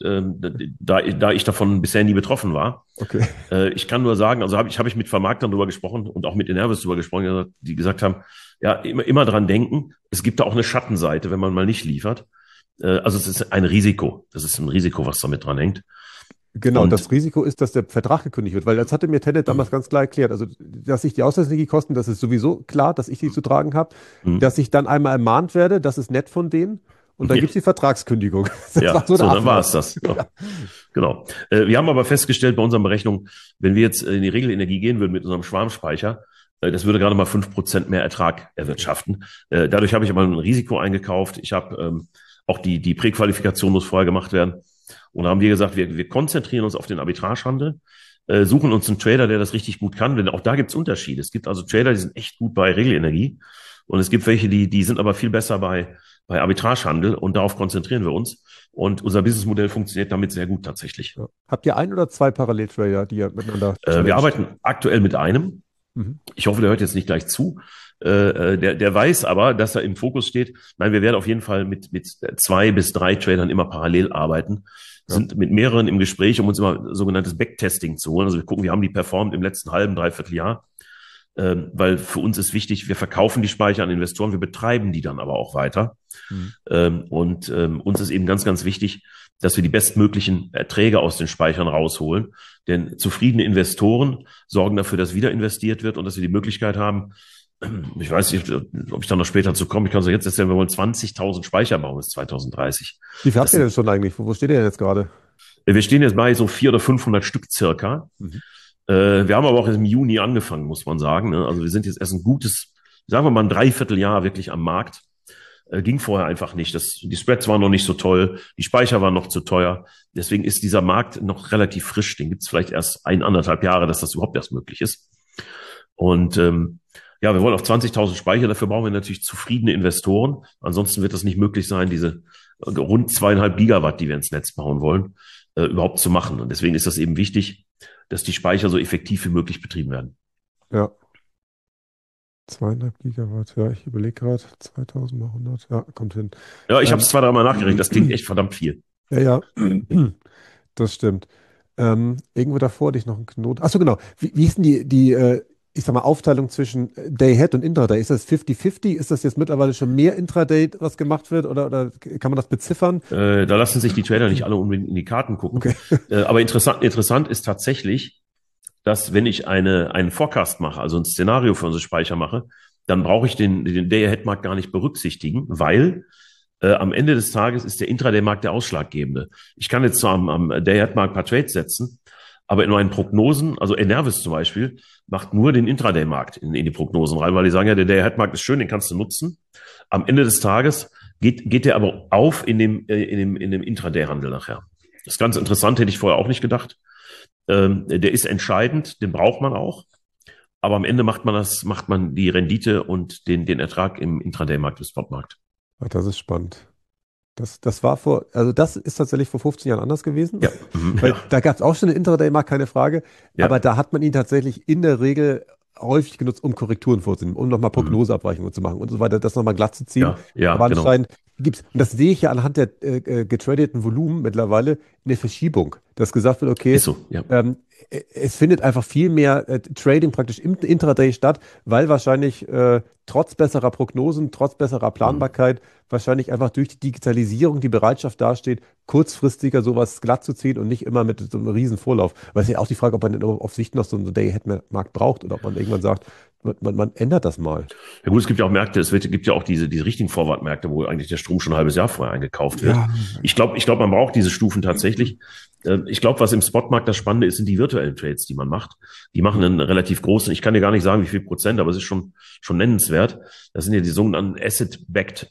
da ich davon bisher nie betroffen war. Okay. Ich kann nur sagen, also habe ich mit Vermarktern drüber gesprochen und auch mit Enervis drüber gesprochen, die gesagt haben, ja, immer dran denken, es gibt da auch eine Schattenseite, wenn man mal nicht liefert. Also es ist ein Risiko. Das ist ein Risiko, was damit dran hängt. Genau, und das Risiko ist, dass der Vertrag gekündigt wird, weil das hatte mir Tennet damals ganz klar erklärt. Also, dass ich die Auslastungsenergiekosten, das ist sowieso klar, dass ich die zu tragen habe. Dass ich dann einmal ermahnt werde, das ist nett von denen. Und dann gibt es die Vertragskündigung. Dann war es das. Genau. Wir haben aber festgestellt bei unseren Berechnungen, wenn wir jetzt in die Regelenergie gehen würden mit unserem Schwarmspeicher, das würde gerade mal 5% mehr Ertrag erwirtschaften. Dadurch habe ich aber ein Risiko eingekauft. Ich habe auch die Präqualifikation muss vorher gemacht werden. Und da haben wir gesagt, wir konzentrieren uns auf den Arbitragehandel, suchen uns einen Trader, der das richtig gut kann, denn auch da gibt es Unterschiede. Es gibt also Trader, die sind echt gut bei Regelenergie und es gibt welche, die sind aber viel besser bei Arbitragehandel und darauf konzentrieren wir uns. Und unser Businessmodell funktioniert damit sehr gut tatsächlich. Ja. Habt ihr ein oder zwei Paralleltrader, die ihr miteinander wir arbeiten aktuell mit einem. Ich hoffe, der hört jetzt nicht gleich zu. Der weiß aber, dass er im Fokus steht. Nein, wir werden auf jeden Fall mit 2 bis 3 Tradern immer parallel arbeiten. Sind mit mehreren im Gespräch, um uns immer sogenanntes Backtesting zu holen. Also wir gucken, wie haben die performt im letzten halben, dreiviertel Jahr. Weil für uns ist wichtig, wir verkaufen die Speicher an Investoren, wir betreiben die dann aber auch weiter. Und uns ist eben ganz, ganz wichtig, dass wir die bestmöglichen Erträge aus den Speichern rausholen. Denn zufriedene Investoren sorgen dafür, dass wieder investiert wird und dass wir die Möglichkeit haben, ich weiß nicht, ob ich da noch später zu komme, ich kann es jetzt erzählen, wir wollen 20.000 Speicher bauen bis 2030. Wie viel habt ihr denn schon eigentlich? Wo steht ihr denn jetzt gerade? Wir stehen jetzt bei so 400 oder 500 Stück circa. Wir haben aber auch im Juni angefangen, muss man sagen. Also wir sind jetzt erst ein gutes, sagen wir mal ein Dreivierteljahr wirklich am Markt. Ging vorher einfach nicht. Die Spreads waren noch nicht so toll, die Speicher waren noch zu teuer. Deswegen ist dieser Markt noch relativ frisch. Den gibt es vielleicht erst 1,5 Jahre, dass das überhaupt erst möglich ist. Und wir wollen auf 20.000 Speicher. Dafür brauchen wir natürlich zufriedene Investoren. Ansonsten wird das nicht möglich sein, diese rund 2,5 Gigawatt, die wir ins Netz bauen wollen, überhaupt zu machen. Und deswegen ist das eben wichtig, dass die Speicher so effektiv wie möglich betrieben werden. Ja. 2,5 Gigawatt, ja, ich überlege gerade, 2000 mal 100, ja, kommt hin. Ja, ich habe es 2, 3 Mal nachgerechnet, das klingt echt verdammt viel. Ja, das stimmt. Irgendwo davor hatte ich noch einen Knoten. Achso, genau. Wie ist denn die ich sag mal, Aufteilung zwischen Day-Ahead und Intraday? Ist das 50-50? Ist das jetzt mittlerweile schon mehr Intraday, was gemacht wird? Oder kann man das beziffern? Da lassen sich die Trader nicht alle unbedingt in die Karten gucken. Okay. Aber interessant ist tatsächlich, dass wenn ich einen Forecast mache, also ein Szenario für unsere Speicher mache, dann brauche ich den Day-Ahead-Markt gar nicht berücksichtigen, weil am Ende des Tages ist der Intraday-Markt der ausschlaggebende. Ich kann jetzt zwar am Day-Ahead-Markt ein paar Trades setzen, aber in meinen Prognosen, also Enervis zum Beispiel, macht nur den Intraday-Markt in die Prognosen rein, weil die sagen ja, der Day-Ahead-Markt ist schön, den kannst du nutzen. Am Ende des Tages geht der aber auf in dem Intraday-Handel nachher. Das ist ganz interessant, hätte ich vorher auch nicht gedacht. Der ist entscheidend, den braucht man auch. Aber am Ende macht man die Rendite und den Ertrag im Intraday-Markt, im Spotmarkt. Ach, das ist spannend. Das ist tatsächlich vor 15 Jahren anders gewesen. Ja. Weil da gab es auch schon einen Intraday-Markt, keine Frage. Ja. Aber da hat man ihn tatsächlich in der Regel häufig genutzt, um Korrekturen vorzunehmen, um nochmal Prognoseabweichungen zu machen und so weiter, das nochmal glatt zu ziehen. Ja, aber anscheinend gibt's. Und das sehe ich ja anhand der getradeten Volumen mittlerweile in der Verschiebung, dass gesagt wird, okay, Ist so, ja. Es findet einfach viel mehr Trading praktisch im Intraday statt, weil wahrscheinlich trotz besserer Prognosen, trotz besserer Planbarkeit, wahrscheinlich einfach durch die Digitalisierung die Bereitschaft dasteht, kurzfristiger sowas glatt zu ziehen und nicht immer mit so einem riesen Vorlauf. Weil es ist ja auch die Frage, ob man denn auf Sicht noch so einen Day-Ahead-Markt braucht oder ob man irgendwann sagt, man ändert das mal. Ja gut, es gibt ja auch Märkte, gibt ja auch diese richtigen Vorwartmärkte, wo eigentlich der Strom schon ein halbes Jahr vorher eingekauft wird. Ja. Ich glaube, man braucht diese Stufen tatsächlich. Ich glaube, was im Spotmarkt das Spannende ist, sind die virtuellen Trades, die man macht. Die machen einen relativ großen, ich kann dir gar nicht sagen, wie viel %, aber es ist schon nennenswert. Das sind ja die sogenannten Asset-Backed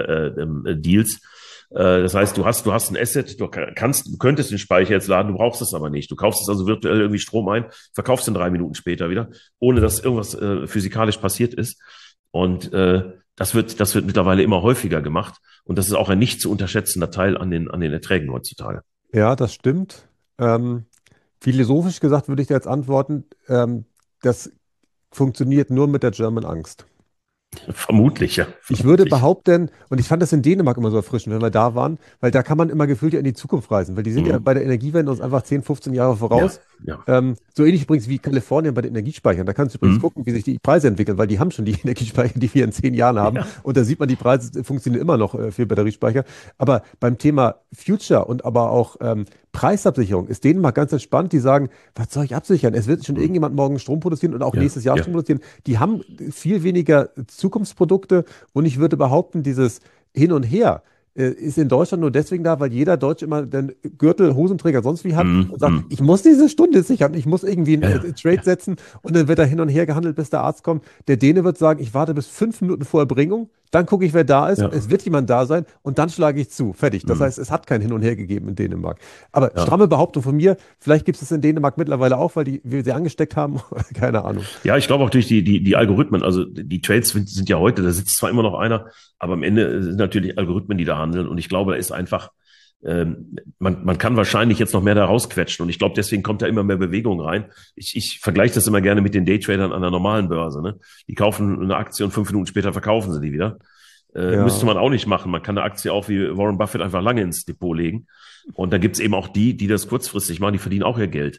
Deals. Das heißt, du hast ein Asset, du könntest den Speicher jetzt laden, du brauchst es aber nicht. Du kaufst es also virtuell irgendwie Strom ein, verkaufst ihn 3 Minuten später wieder, ohne dass irgendwas physikalisch passiert ist. Und das wird mittlerweile immer häufiger gemacht. Und das ist auch ein nicht zu unterschätzender Teil an den Erträgen heutzutage. Ja, das stimmt. Philosophisch gesagt würde ich da jetzt antworten, das funktioniert nur mit der German Angst. Vermutlich, ja. Ich würde Vermutlich. behaupten, und ich fand das in Dänemark immer so erfrischend, wenn wir da waren, weil da kann man immer gefühlt ja in die Zukunft reisen, weil die sind ja bei der Energiewende uns einfach 10, 15 Jahre voraus. Ja. So ähnlich übrigens wie Kalifornien bei den Energiespeichern. Da kannst du übrigens gucken, wie sich die Preise entwickeln, weil die haben schon die Energiespeicher, die wir in 10 Jahren haben. Ja. Und da sieht man, die Preise funktionieren immer noch für Batteriespeicher. Aber beim Thema Future und aber auch Preisabsicherung ist Dänemark ganz entspannt. Die sagen, was soll ich absichern? Es wird schon irgendjemand morgen Strom produzieren und auch nächstes Jahr Strom produzieren. Die haben viel weniger Zukunftsprodukte und ich würde behaupten, dieses Hin und Her ist in Deutschland nur deswegen da, weil jeder Deutsche immer den Gürtel, Hosenträger, sonst wie hat und sagt, ich muss diese Stunde sichern, ich muss irgendwie einen Trade setzen und dann wird da hin und her gehandelt, bis der Arzt kommt. Der Däne wird sagen, ich warte bis 5 Minuten vor Erbringung, dann gucke ich, wer da ist, es wird jemand da sein und dann schlage ich zu. Fertig. Das heißt, es hat kein Hin und Her gegeben in Dänemark. Aber stramme Behauptung von mir, vielleicht gibt es in Dänemark mittlerweile auch, weil wir sie angesteckt haben, keine Ahnung. Ja, ich glaube auch durch die Algorithmen, also die Trades sind ja heute, da sitzt zwar immer noch einer, aber am Ende sind natürlich Algorithmen, die da handeln und ich glaube, da ist einfach, man kann wahrscheinlich jetzt noch mehr da rausquetschen und ich glaube, deswegen kommt da immer mehr Bewegung rein. Ich vergleiche das immer gerne mit den Daytradern an der normalen Börse. Ne? Die kaufen eine Aktie und 5 Minuten später verkaufen sie die wieder. Müsste man auch nicht machen. Man kann eine Aktie auch wie Warren Buffett einfach lange ins Depot legen. Und dann gibt's eben auch die das kurzfristig machen, die verdienen auch ihr Geld.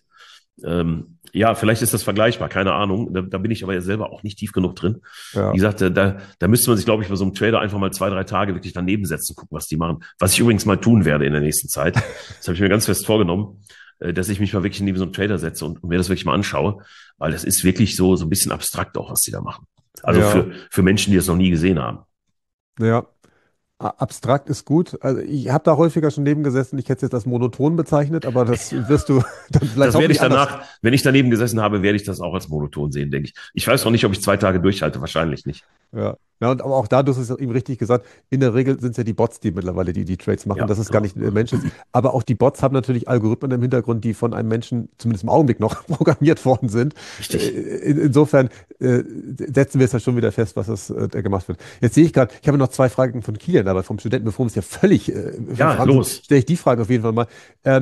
Ja, vielleicht ist das vergleichbar, keine Ahnung. Da bin ich aber ja selber auch nicht tief genug drin. Ja. Wie gesagt, da müsste man sich, glaube ich, bei so einem Trader einfach mal 2, 3 Tage wirklich daneben setzen, gucken, was die machen. Was ich übrigens mal tun werde in der nächsten Zeit. Das habe ich mir ganz fest vorgenommen, dass ich mich mal wirklich neben so einen Trader setze und mir das wirklich mal anschaue, weil das ist wirklich so ein bisschen abstrakt auch, was die da machen. Also für Menschen, die das noch nie gesehen haben. Ja. Abstrakt ist gut. Also ich habe da häufiger schon neben gesessen. Ich hätte es jetzt als monoton bezeichnet, aber das wirst du dann vielleicht Das werde ich anders. danach, wenn ich daneben gesessen habe, werde ich das auch als monoton sehen, denke ich. Ich weiß noch nicht, ob ich 2 Tage durchhalte, wahrscheinlich nicht. Ja. Ja, und aber auch da, du hast es ihm richtig gesagt, in der Regel sind es ja die Bots, die mittlerweile die Trades machen, dass es gar nicht ein Mensch ist. Aber auch die Bots haben natürlich Algorithmen im Hintergrund, die von einem Menschen, zumindest im Augenblick noch, programmiert worden sind. Richtig. Insofern setzen wir es ja schon wieder fest, was das gemacht wird. Jetzt sehe ich gerade, ich habe noch 2 Fragen von Kilian, aber vom Studenten, bevor wir es ja völlig los. stelle ich die Frage auf jeden Fall mal.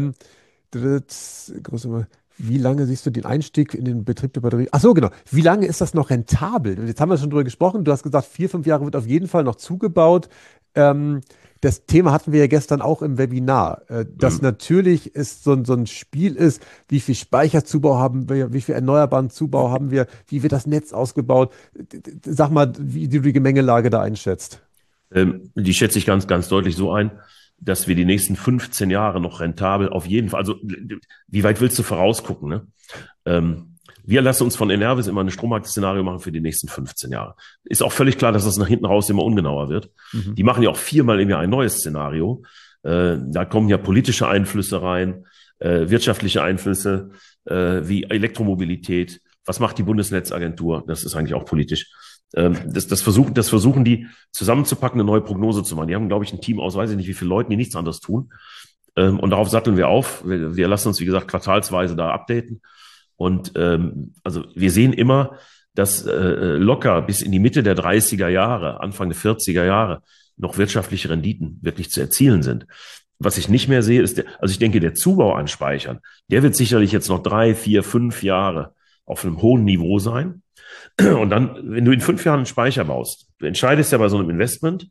Wie lange siehst du den Einstieg in den Betrieb der Batterie? Ach so, genau. Wie lange ist das noch rentabel? Jetzt haben wir schon drüber gesprochen. Du hast gesagt, 4, 5 Jahre wird auf jeden Fall noch zugebaut. Das Thema hatten wir ja gestern auch im Webinar, dass natürlich es so ein Spiel ist, wie viel Speicherzubau haben wir, wie viel erneuerbaren Zubau haben wir, wie wird das Netz ausgebaut? Sag mal, wie du die Gemengelage da einschätzt. Die schätze ich ganz, ganz deutlich so ein, dass wir die nächsten 15 Jahre noch rentabel auf jeden Fall, also wie weit willst du vorausgucken, ne? Wir lassen uns von Enervis immer ein Strommarktszenario machen für die nächsten 15 Jahre. Ist auch völlig klar, dass das nach hinten raus immer ungenauer wird. Die machen ja auch 4-mal im Jahr ein neues Szenario. Da kommen ja politische Einflüsse rein, wirtschaftliche Einflüsse, wie Elektromobilität. Was macht die Bundesnetzagentur? Das ist eigentlich auch politisch. Das versuchen die zusammenzupacken, eine neue Prognose zu machen. Die haben, glaube ich, ein Team aus, weiß ich nicht, wie viele Leuten, die nichts anderes tun. Und darauf satteln wir auf. Wir lassen uns, wie gesagt, quartalsweise da updaten. Und also wir sehen immer, dass locker bis in die Mitte der 30er Jahre, Anfang der 40er Jahre noch wirtschaftliche Renditen wirklich zu erzielen sind. Was ich nicht mehr sehe, ist, also ich denke, der Zubau an Speichern, der wird sicherlich jetzt noch 3, 4, 5 Jahre auf einem hohen Niveau sein. Und dann, wenn du in 5 Jahren einen Speicher baust, du entscheidest ja bei so einem Investment,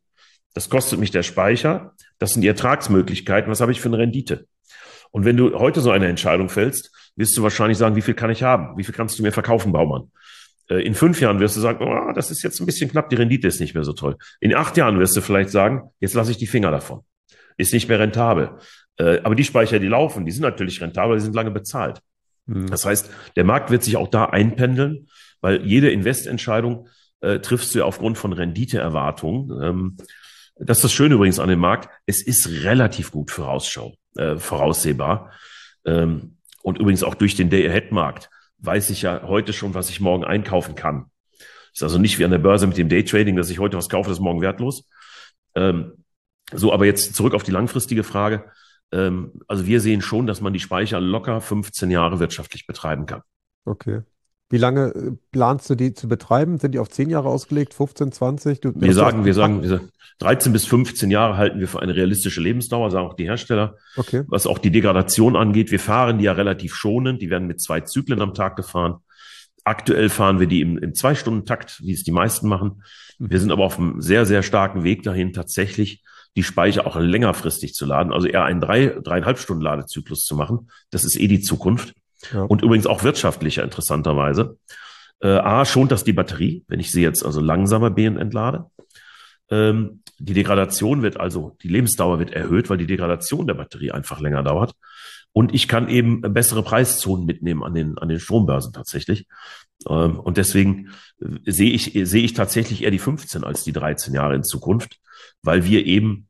das kostet mich der Speicher, das sind die Ertragsmöglichkeiten, was habe ich für eine Rendite? Und wenn du heute so eine Entscheidung fällst, wirst du wahrscheinlich sagen, wie viel kann ich haben? Wie viel kannst du mir verkaufen, Baumann? In 5 Jahren wirst du sagen, oh, das ist jetzt ein bisschen knapp, die Rendite ist nicht mehr so toll. In 8 Jahren wirst du vielleicht sagen, jetzt lasse ich die Finger davon. Ist nicht mehr rentabel. Aber die Speicher, die laufen, die sind natürlich rentabel, die sind lange bezahlt. Das heißt, der Markt wird sich auch da einpendeln, weil jede Investentscheidung triffst du ja aufgrund von Renditeerwartungen. Das ist das Schöne übrigens an dem Markt. Es ist relativ gut voraussehbar. Und übrigens auch durch den Day-Ahead-Markt weiß ich ja heute schon, was ich morgen einkaufen kann. Ist also nicht wie an der Börse mit dem Daytrading, dass ich heute was kaufe, das ist morgen wertlos. So, aber jetzt zurück auf die langfristige Frage. Also wir sehen schon, dass man die Speicher locker 15 Jahre wirtschaftlich betreiben kann. Okay. Wie lange planst du die zu betreiben? Sind die auf 10 Jahre ausgelegt, 15, 20? Wir sagen, 13 bis 15 Jahre halten wir für eine realistische Lebensdauer, sagen auch die Hersteller. Okay. Was auch die Degradation angeht, wir fahren die ja relativ schonend. Die werden mit 2 Zyklen am Tag gefahren. Aktuell fahren wir die im 2-Stunden-Takt, wie es die meisten machen. Wir sind aber auf einem sehr, sehr starken Weg dahin, tatsächlich die Speicher auch längerfristig zu laden. Also eher einen 3,5 Stunden Ladezyklus zu machen. Das ist die Zukunft. Ja. Und übrigens auch wirtschaftlicher, interessanterweise. Schont das die Batterie, wenn ich sie jetzt also langsamer be- und entlade. Die Degradation die Lebensdauer wird erhöht, weil die Degradation der Batterie einfach länger dauert. Und ich kann eben bessere Preiszonen mitnehmen an den Strombörsen tatsächlich. Und deswegen sehe ich tatsächlich eher die 15 als die 13 Jahre in Zukunft, weil wir eben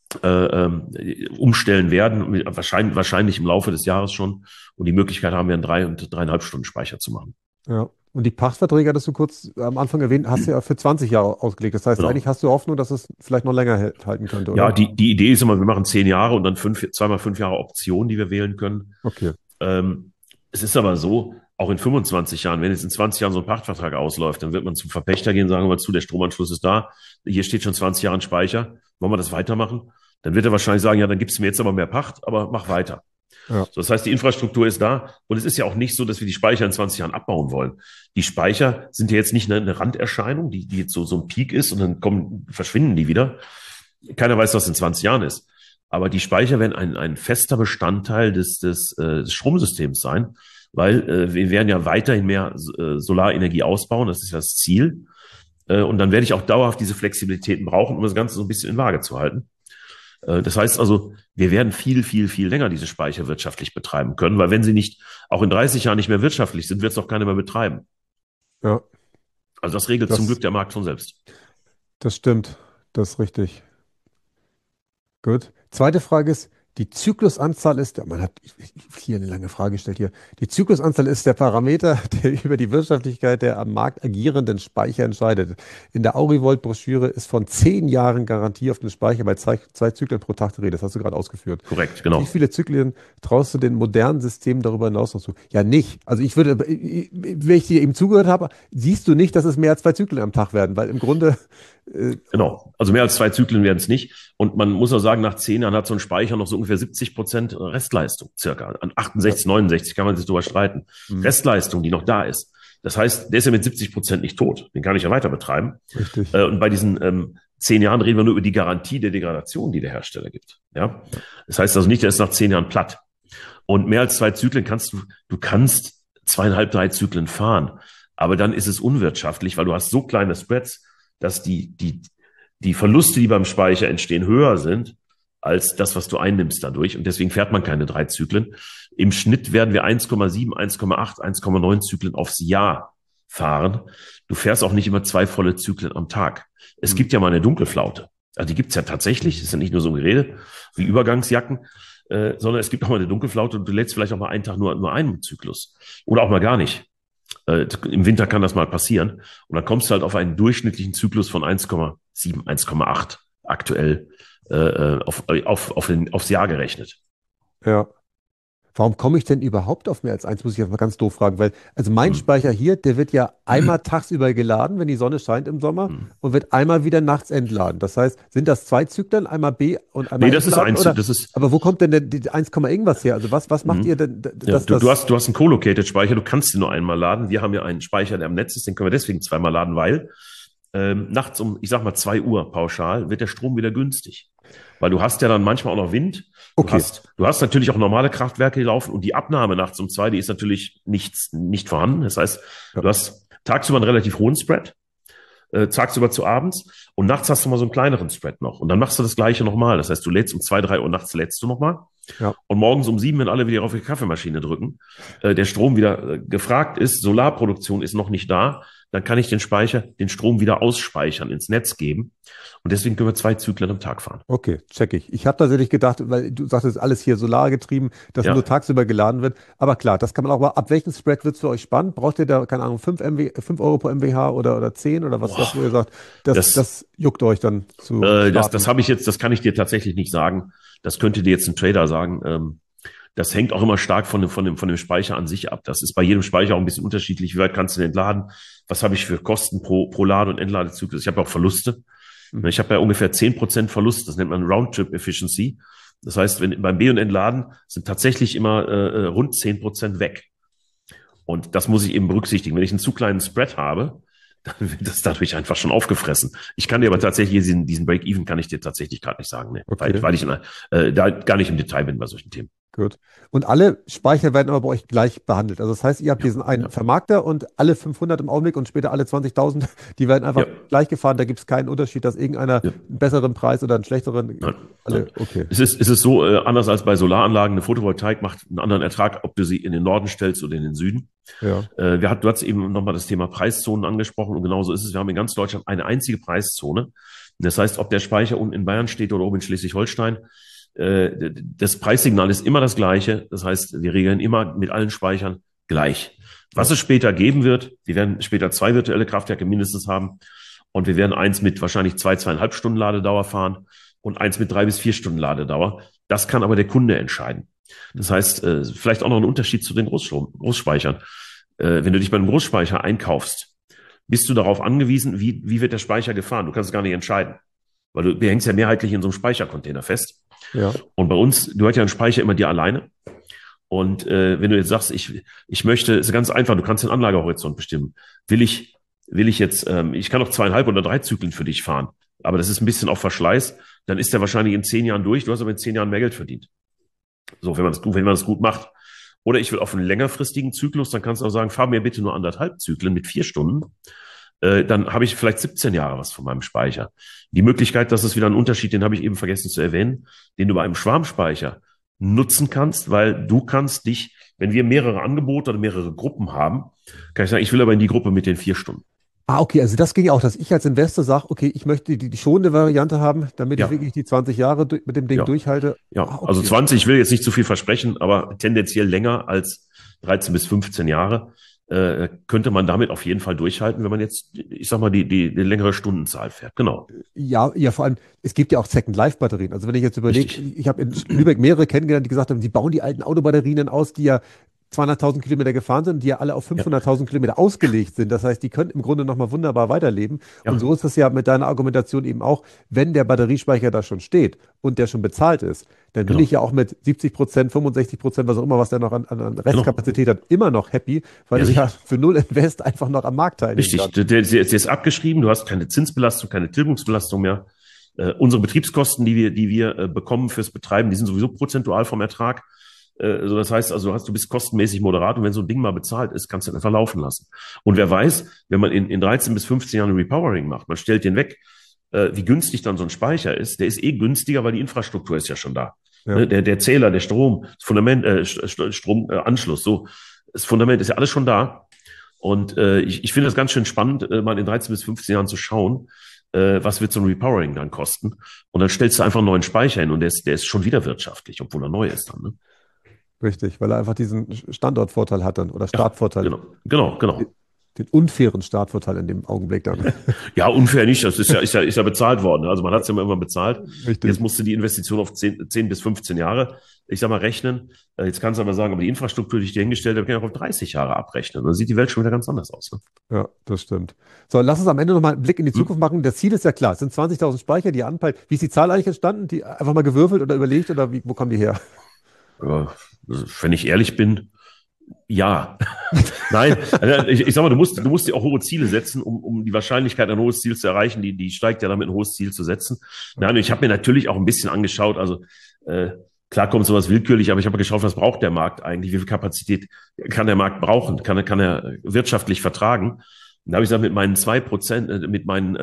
umstellen werden, wahrscheinlich im Laufe des Jahres schon, und die Möglichkeit haben wir, einen 3 und 3,5 Stunden Speicher zu machen. Ja. Und die Pachtverträge, hattest du kurz am Anfang erwähnt, hast du ja für 20 Jahre ausgelegt. Das heißt, genau. Eigentlich hast du Hoffnung, dass es vielleicht noch länger halten könnte, oder? Ja, die Idee ist immer, wir machen 10 Jahre und dann 2x5 Jahre Optionen, die wir wählen können. Okay. Es ist aber so, auch in 25 Jahren, wenn jetzt in 20 Jahren so ein Pachtvertrag ausläuft, dann wird man zum Verpächter gehen, sagen wir mal zu, der Stromanschluss ist da, hier steht schon 20 Jahre ein Speicher, wollen wir das weitermachen? Dann wird er wahrscheinlich sagen, ja, dann gibst du mir jetzt aber mehr Pacht, aber mach weiter. Ja. So, das heißt, die Infrastruktur ist da und es ist ja auch nicht so, dass wir die Speicher in 20 Jahren abbauen wollen. Die Speicher sind ja jetzt nicht eine Randerscheinung, die jetzt so ein Peak ist und dann verschwinden die wieder. Keiner weiß, was in 20 Jahren ist. Aber die Speicher werden ein fester Bestandteil des Stromsystems sein, weil wir werden ja weiterhin mehr Solarenergie ausbauen, das ist ja das Ziel. Und dann werde ich auch dauerhaft diese Flexibilitäten brauchen, um das Ganze so ein bisschen in Waage zu halten. Das heißt also, wir werden viel, viel, viel länger diese Speicher wirtschaftlich betreiben können, weil wenn sie nicht auch in 30 Jahren nicht mehr wirtschaftlich sind, wird es auch keiner mehr betreiben. Ja. Also das regelt zum Glück der Markt von selbst. Das stimmt, das ist richtig. Gut. Zweite Frage ist, die Zyklusanzahl ist, man hat hier eine lange Frage gestellt hier. Die Zyklusanzahl ist der Parameter, der über die Wirtschaftlichkeit der am Markt agierenden Speicher entscheidet. In der Aurivolt-Broschüre ist von 10 Jahren Garantie auf den Speicher bei 2 Zyklen pro Tag die Rede. Das hast du gerade ausgeführt. Korrekt, genau. Wie viele Zyklen traust du den modernen Systemen darüber hinaus noch zu? Ja, nicht. Also wenn ich dir eben zugehört habe, siehst du nicht, dass es mehr als 2 Zyklen am Tag werden, weil im Grunde genau. Also mehr als 2 Zyklen werden es nicht. Und man muss auch sagen, nach 10 Jahren hat so ein Speicher noch so ungefähr 70% Restleistung, circa. An 68, 69 kann man sich drüber streiten. Restleistung, die noch da ist. Das heißt, der ist ja mit 70% nicht tot. Den kann ich ja weiter betreiben. Richtig. Und bei diesen 10 Jahren reden wir nur über die Garantie der Degradation, die der Hersteller gibt. Ja. Das heißt also nicht, der ist nach 10 Jahren platt. Und mehr als 2 Zyklen kannst du kannst 2,5, 3 Zyklen fahren. Aber dann ist es unwirtschaftlich, weil du hast so kleine Spreads, dass die Verluste, die beim Speicher entstehen, höher sind als das, was du einnimmst dadurch. Und deswegen fährt man keine 3 Zyklen. Im Schnitt werden wir 1,7, 1,8, 1,9 Zyklen aufs Jahr fahren. Du fährst auch nicht immer 2 volle Zyklen am Tag. Es gibt ja mal eine Dunkelflaute. Also die gibt's ja tatsächlich. Das ist ja nicht nur so ein Gerede wie Übergangsjacken, sondern es gibt auch mal eine Dunkelflaute und du lädst vielleicht auch mal einen Tag nur einen Zyklus. Oder auch mal gar nicht. Im Winter kann das mal passieren. Und dann kommst du halt auf einen durchschnittlichen Zyklus von 1,7, 1,8 aktuell aufs Jahr gerechnet. Ja. Warum komme ich denn überhaupt auf mehr als 1, muss ich jetzt mal ganz doof fragen, weil, also mein Speicher hier, der wird ja einmal tagsüber geladen, wenn die Sonne scheint im Sommer und wird einmal wieder nachts entladen. Das heißt, sind das 2 Zyklen, einmal B und einmal das ist ein Zyklus. Aber wo kommt denn die 1, irgendwas her? Also was macht ihr denn? Du hast einen Co-Located Speicher, du kannst den nur einmal laden. Wir haben ja einen Speicher, der am Netz ist, den können wir deswegen zweimal laden, weil nachts um, ich sag mal 2 Uhr pauschal, wird der Strom wieder günstig. Weil du hast ja dann manchmal auch noch Wind. Okay. Du hast natürlich auch normale Kraftwerke, die laufen, und die Abnahme nachts um 2, die ist natürlich nicht vorhanden. Das heißt, du hast tagsüber einen relativ hohen Spread, tagsüber zu abends, und nachts hast du mal so einen kleineren Spread noch. Und dann machst du das Gleiche nochmal. Das heißt, du lädst um 2, 3 Uhr nachts lädst du nochmal. Ja. Und morgens um 7, wenn alle wieder auf die Kaffeemaschine drücken, der Strom wieder gefragt ist, Solarproduktion ist noch nicht da, dann kann ich den Strom wieder ausspeichern, ins Netz geben. Und deswegen können wir 2 Zyklen am Tag fahren. Okay, check ich. Ich habe tatsächlich gedacht, weil du sagtest, alles hier solargetrieben, dass Ja. nur tagsüber geladen wird. Aber klar, das kann man auch. Aber ab welchem Spread wird es für euch spannend? Braucht ihr da, keine Ahnung, 5 Euro pro MWH oder 10 oder was, wo ihr sagt, das juckt euch dann zu das habe ich jetzt, das kann ich dir tatsächlich nicht sagen. Das könnte dir jetzt ein Trader sagen. Das hängt auch immer stark von dem Speicher an sich ab. Das ist bei jedem Speicher auch ein bisschen unterschiedlich. Wie weit kannst du den entladen? Was habe ich für Kosten pro Lade- und Entladezyklus? Ich habe auch Verluste. Ich habe ja ungefähr 10% Verlust. Das nennt man Roundtrip Efficiency. Das heißt, beim B- und Entladen sind tatsächlich immer rund 10% weg. Und das muss ich eben berücksichtigen. Wenn ich einen zu kleinen Spread habe, dann wird das dadurch einfach schon aufgefressen. Ich kann dir aber tatsächlich diesen Break-Even kann ich dir tatsächlich gerade nicht sagen, ne? Okay. Weil ich da gar nicht im Detail bin bei solchen Themen. Gut. Und alle Speicher werden aber bei euch gleich behandelt. Also das heißt, ihr habt diesen einen Vermarkter und alle 500 im Augenblick und später alle 20.000, die werden einfach gleich gefahren. Da gibt es keinen Unterschied, dass irgendeiner einen besseren Preis oder einen schlechteren. Nein. Okay. Es ist so, anders als bei Solaranlagen, eine Photovoltaik macht einen anderen Ertrag, ob du sie in den Norden stellst oder in den Süden. Ja. Du hast eben nochmal das Thema Preiszonen angesprochen, und genauso ist es. Wir haben in ganz Deutschland eine einzige Preiszone. Das heißt, ob der Speicher unten in Bayern steht oder oben in Schleswig-Holstein, das Preissignal ist immer das gleiche. Das heißt, wir regeln immer mit allen Speichern gleich. Was es später geben wird, wir werden später 2 virtuelle Kraftwerke mindestens haben, und wir werden eins mit wahrscheinlich 2,5 Stunden Ladedauer fahren und eins mit 3 bis 4 Stunden Ladedauer. Das kann aber der Kunde entscheiden. Das heißt, vielleicht auch noch ein Unterschied zu den Großspeichern. Wenn du dich bei einem Großspeicher einkaufst, bist du darauf angewiesen, wie wird der Speicher gefahren? Du kannst es gar nicht entscheiden, weil du hängst ja mehrheitlich in so einem Speichercontainer fest. Ja. Und bei uns gehört ja ein Speicher immer dir alleine. Und wenn du jetzt sagst, ich möchte, ist ganz einfach, du kannst den Anlagehorizont bestimmen. Will ich jetzt, ich kann auch 2,5 oder 3 Zyklen für dich fahren, aber das ist ein bisschen auf Verschleiß, dann ist der wahrscheinlich in 10 Jahren durch, du hast aber in 10 Jahren mehr Geld verdient. So, wenn man das gut macht. Oder ich will auf einen längerfristigen Zyklus, dann kannst du auch sagen, fahr mir bitte nur 1,5 Zyklen mit 4 Stunden. Dann habe ich vielleicht 17 Jahre was von meinem Speicher. Die Möglichkeit, das ist wieder ein Unterschied, den habe ich eben vergessen zu erwähnen, den du bei einem Schwarmspeicher nutzen kannst, weil du kannst dich, wenn wir mehrere Angebote oder mehrere Gruppen haben, kann ich sagen, ich will aber in die Gruppe mit den 4 Stunden. Ah, okay, also das ging auch, dass ich als Investor sage, okay, ich möchte die schonende Variante haben, damit ich wirklich die 20 Jahre mit dem Ding durchhalte. Ja, okay. Also 20, ich will jetzt nicht zu viel versprechen, aber tendenziell länger als 13 bis 15 Jahre könnte man damit auf jeden Fall durchhalten, wenn man jetzt, ich sag mal, die längere Stundenzahl fährt. Genau. Ja, vor allem, es gibt ja auch Second-Life-Batterien. Also wenn ich jetzt überlege, ich habe in Lübeck mehrere kennengelernt, die gesagt haben, die bauen die alten Autobatterien dann aus, die ja 200.000 Kilometer gefahren sind, die ja alle auf 500.000 Kilometer ausgelegt sind. Das heißt, die können im Grunde nochmal wunderbar weiterleben. Ja. Und so ist das ja mit deiner Argumentation eben auch, wenn der Batteriespeicher da schon steht und der schon bezahlt ist, dann bin ich ja auch mit 70%, 65%, was auch immer, was der noch an Restkapazität hat, immer noch happy, weil ich ja für null Invest einfach noch am Markt teilnehmen kann. Richtig, der ist abgeschrieben, du hast keine Zinsbelastung, keine Tilgungsbelastung mehr. Unsere Betriebskosten, die wir bekommen fürs Betreiben, die sind sowieso prozentual vom Ertrag. Also das heißt, du bist kostenmäßig moderat, und wenn so ein Ding mal bezahlt ist, kannst du den einfach laufen lassen. Und wer weiß, wenn man in 13 bis 15 Jahren ein Repowering macht, man stellt den weg, wie günstig dann so ein Speicher ist, der ist günstiger, weil die Infrastruktur ist ja schon da. Ja. Der Zähler, der Strom, das Fundament, Stromanschluss, so, das Fundament ist ja alles schon da. Und ich finde das ganz schön spannend, mal in 13 bis 15 Jahren zu schauen, was wird so ein Repowering dann kosten. Und dann stellst du einfach einen neuen Speicher hin, und der ist schon wieder wirtschaftlich, obwohl er neu ist dann, ne? Richtig, weil er einfach diesen Standortvorteil hat dann oder Startvorteil. Ja, genau. Den unfairen Startvorteil in dem Augenblick dann. Ja, unfair nicht, das ist ja bezahlt worden. Also man hat es ja immer bezahlt. Richtig. Jetzt musste die Investition auf 10 bis 15 Jahre, ich sag mal, rechnen. Jetzt kannst du aber sagen, aber die Infrastruktur, die ich dir hingestellt habe, kann ich auch auf 30 Jahre abrechnen. Dann sieht die Welt schon wieder ganz anders aus. Ne? Ja, das stimmt. So, lass uns am Ende nochmal einen Blick in die Zukunft machen. Das Ziel ist ja klar, es sind 20.000 Speicher, die ihr anpeilt. Wie ist die Zahl eigentlich entstanden? Die einfach mal gewürfelt oder überlegt, oder wo kommen die her? Ja, wenn ich ehrlich bin, Ja, nein, ich sag mal, du musst dir auch hohe Ziele setzen, um die Wahrscheinlichkeit, ein hohes Ziel zu erreichen, die steigt ja damit, ein hohes Ziel zu setzen. Nein, ich habe mir natürlich auch ein bisschen angeschaut, also klar kommt sowas willkürlich, aber ich habe geschaut, was braucht der Markt eigentlich, wie viel Kapazität kann der Markt brauchen, kann er wirtschaftlich vertragen. Und da habe ich gesagt, mit meinen 2%, mit meinen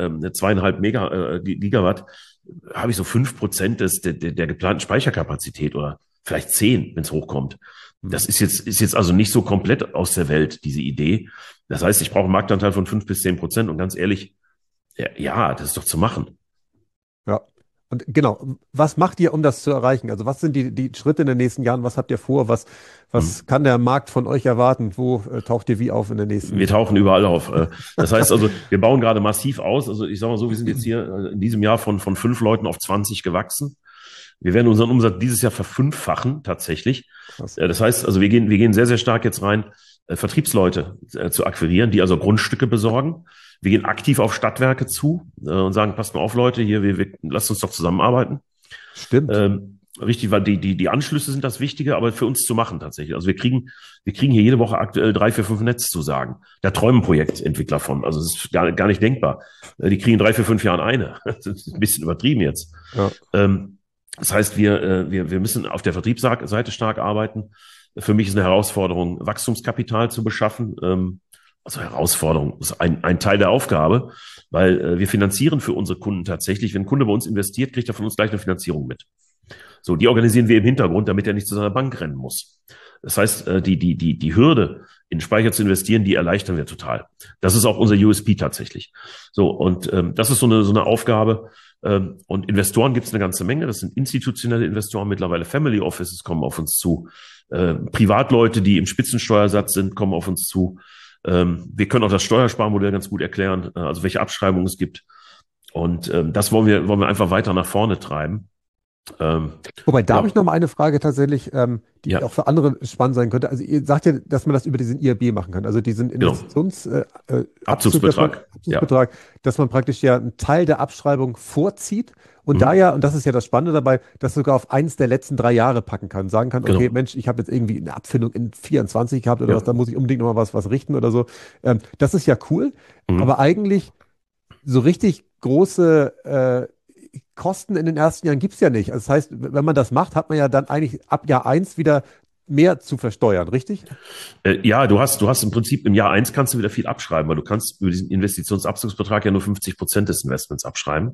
2,5 Gigawatt, habe ich so 5% der geplanten Speicherkapazität oder vielleicht 10, wenn es hochkommt. Das ist jetzt also nicht so komplett aus der Welt, diese Idee. Das heißt, ich brauche einen Marktanteil von 5 bis 10%. Und ganz ehrlich, ja, das ist doch zu machen. Ja. Und genau, was macht ihr, um das zu erreichen? Also was sind die Schritte in den nächsten Jahren? Was habt ihr vor? Was kann der Markt von euch erwarten? Wo taucht ihr wie auf in den nächsten Wir Jahren? tauchen überall auf. Das heißt also, wir bauen gerade massiv aus. Also ich sage mal so, wir sind jetzt hier in diesem Jahr von 5 Leuten auf 20 gewachsen. Wir werden unseren Umsatz dieses Jahr verfünffachen, tatsächlich. Krass. Das heißt, also wir gehen sehr, sehr stark jetzt rein, Vertriebsleute zu akquirieren, die also Grundstücke besorgen. Wir gehen aktiv auf Stadtwerke zu und sagen, passt mal auf, Leute, hier, lasst uns doch zusammenarbeiten. Stimmt. Richtig, weil die Anschlüsse sind das Wichtige, aber für uns zu machen tatsächlich. Also wir kriegen hier jede Woche aktuell 3, 4, 5 Netzzusagen. Da träumen Projektentwickler von. Also es ist gar nicht denkbar. Die kriegen 3, 4, 5 Jahren eine. Das ist ein bisschen übertrieben jetzt. Ja. Das heißt, wir müssen auf der Vertriebsseite stark arbeiten. Für mich ist eine Herausforderung, Wachstumskapital zu beschaffen. Also Herausforderung ist ein Teil der Aufgabe, weil wir finanzieren für unsere Kunden tatsächlich. Wenn ein Kunde bei uns investiert, kriegt er von uns gleich eine Finanzierung mit. So, die organisieren wir im Hintergrund, damit er nicht zu seiner Bank rennen muss. Das heißt, die Hürde, in Speicher zu investieren, die erleichtern wir total. Das ist auch unser USP tatsächlich. So, und das ist so eine Aufgabe. Und Investoren gibt es eine ganze Menge. Das sind institutionelle Investoren, mittlerweile Family Offices kommen auf uns zu. Privatleute, die im Spitzensteuersatz sind, kommen auf uns zu. Wir können auch das Steuersparmodell ganz gut erklären, also welche Abschreibungen es gibt. Und das wollen wir einfach weiter nach vorne treiben. Wobei, da habe ich noch mal eine Frage tatsächlich, die auch für andere spannend sein könnte. Also ihr sagt ja, dass man das über diesen IAB machen kann, also diesen Abzugsbetrag, Abzugsbetrag, dass man praktisch ja einen Teil der Abschreibung vorzieht und und das ist ja das Spannende dabei, das sogar auf eins der letzten 3 Jahre packen kann, sagen kann, okay, Mensch, ich habe jetzt irgendwie eine Abfindung in 24 gehabt oder was, da muss ich unbedingt noch mal was richten oder so. Das ist ja cool, aber eigentlich so richtig große Kosten in den ersten Jahren gibt es ja nicht. Also das heißt, wenn man das macht, hat man ja dann eigentlich ab Jahr 1 wieder mehr zu versteuern, richtig? Ja, du hast im Prinzip im Jahr 1 kannst du wieder viel abschreiben, weil du kannst über diesen Investitionsabzugsbetrag ja nur 50% des Investments abschreiben.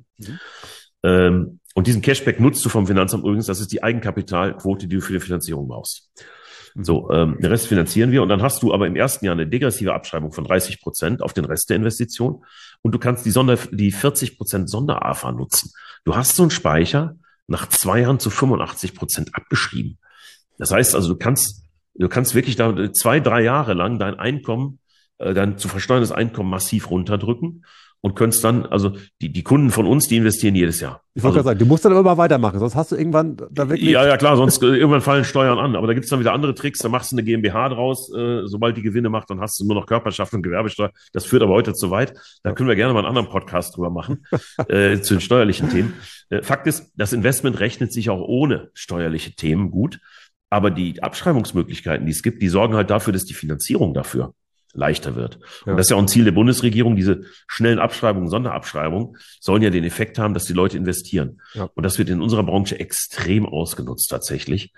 Und diesen Cashback nutzt du vom Finanzamt übrigens, das ist die Eigenkapitalquote, die du für die Finanzierung brauchst. So, den Rest finanzieren wir und dann hast du aber im ersten Jahr eine degressive Abschreibung von 30% auf den Rest der Investition und du kannst die 40% Sonder-AFA nutzen. Du hast so einen Speicher nach 2 Jahren zu 85% abgeschrieben. Das heißt also, du kannst wirklich da 2, 3 Jahre lang dein Einkommen, dein zu versteuerndes Einkommen massiv runterdrücken und könntest dann, also die Kunden von uns, die investieren jedes Jahr. Ich wollte gerade sagen, du musst dann immer weitermachen, sonst hast du irgendwann da wirklich... Ja, klar, sonst irgendwann fallen Steuern an. Aber da gibt's dann wieder andere Tricks, da machst du eine GmbH draus, sobald die Gewinne macht, dann hast du nur noch Körperschaft und Gewerbesteuer. Das führt aber heute zu weit. Da können wir gerne mal einen anderen Podcast drüber machen, zu den steuerlichen Themen. Fakt ist, das Investment rechnet sich auch ohne steuerliche Themen gut. Aber die Abschreibungsmöglichkeiten, die es gibt, die sorgen halt dafür, dass die Finanzierung dafür leichter wird. Ja. Und das ist ja auch ein Ziel der Bundesregierung. Diese schnellen Abschreibungen, Sonderabschreibungen sollen ja den Effekt haben, dass die Leute investieren. Ja. Und das wird in unserer Branche extrem ausgenutzt tatsächlich.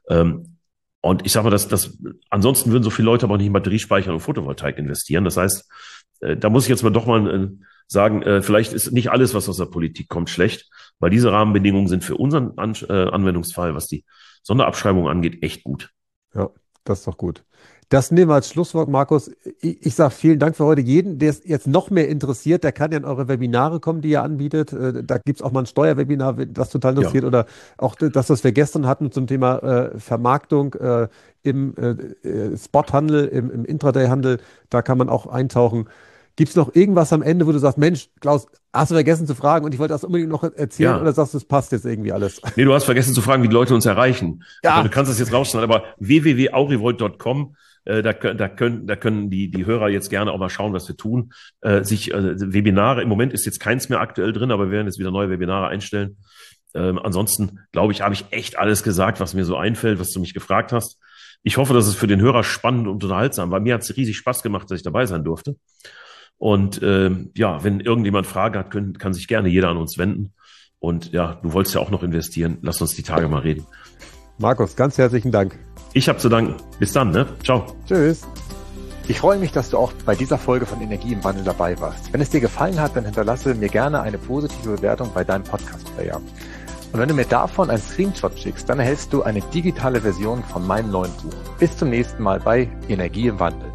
Und ich sage mal, ansonsten würden so viele Leute aber nicht in Batteriespeicher und Photovoltaik investieren. Das heißt, da muss ich jetzt mal doch mal sagen, vielleicht ist nicht alles, was aus der Politik kommt, schlecht, weil diese Rahmenbedingungen sind für unseren Anwendungsfall, was die Sonderabschreibung angeht, echt gut. Ja, das ist doch gut. Das nehmen wir als Schlusswort, Markus. Ich sage vielen Dank für heute. Jeden, der es jetzt noch mehr interessiert, der kann ja in eure Webinare kommen, die ihr anbietet. Da gibt es auch mal ein Steuerwebinar, das total interessiert. Ja. Oder auch das, was wir gestern hatten zum Thema Vermarktung im Spothandel, im Intraday-Handel. Da kann man auch eintauchen. Gibt es noch irgendwas am Ende, wo du sagst, Mensch, Klaus, hast du vergessen zu fragen und ich wollte das unbedingt noch erzählen oder sagst du, es passt jetzt irgendwie alles? Nee, du hast vergessen zu fragen, wie die Leute uns erreichen. Ja. Also, du kannst das jetzt rausschneiden, aber www.aurivolt.com, da können die Hörer jetzt gerne auch mal schauen, was wir tun. Webinare, im Moment ist jetzt keins mehr aktuell drin, aber wir werden jetzt wieder neue Webinare einstellen. Ansonsten, glaube ich, habe ich echt alles gesagt, was mir so einfällt, was du mich gefragt hast. Ich hoffe, dass es für den Hörer spannend und unterhaltsam war. Mir hat es riesig Spaß gemacht, dass ich dabei sein durfte. Und ja, wenn irgendjemand Fragen hat, kann sich gerne jeder an uns wenden. Und ja, du wolltest ja auch noch investieren. Lass uns die Tage mal reden. Markus, ganz herzlichen Dank. Ich habe zu danken. Bis dann, ne? Ciao. Tschüss. Ich freue mich, dass du auch bei dieser Folge von Energie im Wandel dabei warst. Wenn es dir gefallen hat, dann hinterlasse mir gerne eine positive Bewertung bei deinem Podcast-Player. Und wenn du mir davon einen Screenshot schickst, dann erhältst du eine digitale Version von meinem neuen Buch. Bis zum nächsten Mal bei Energie im Wandel.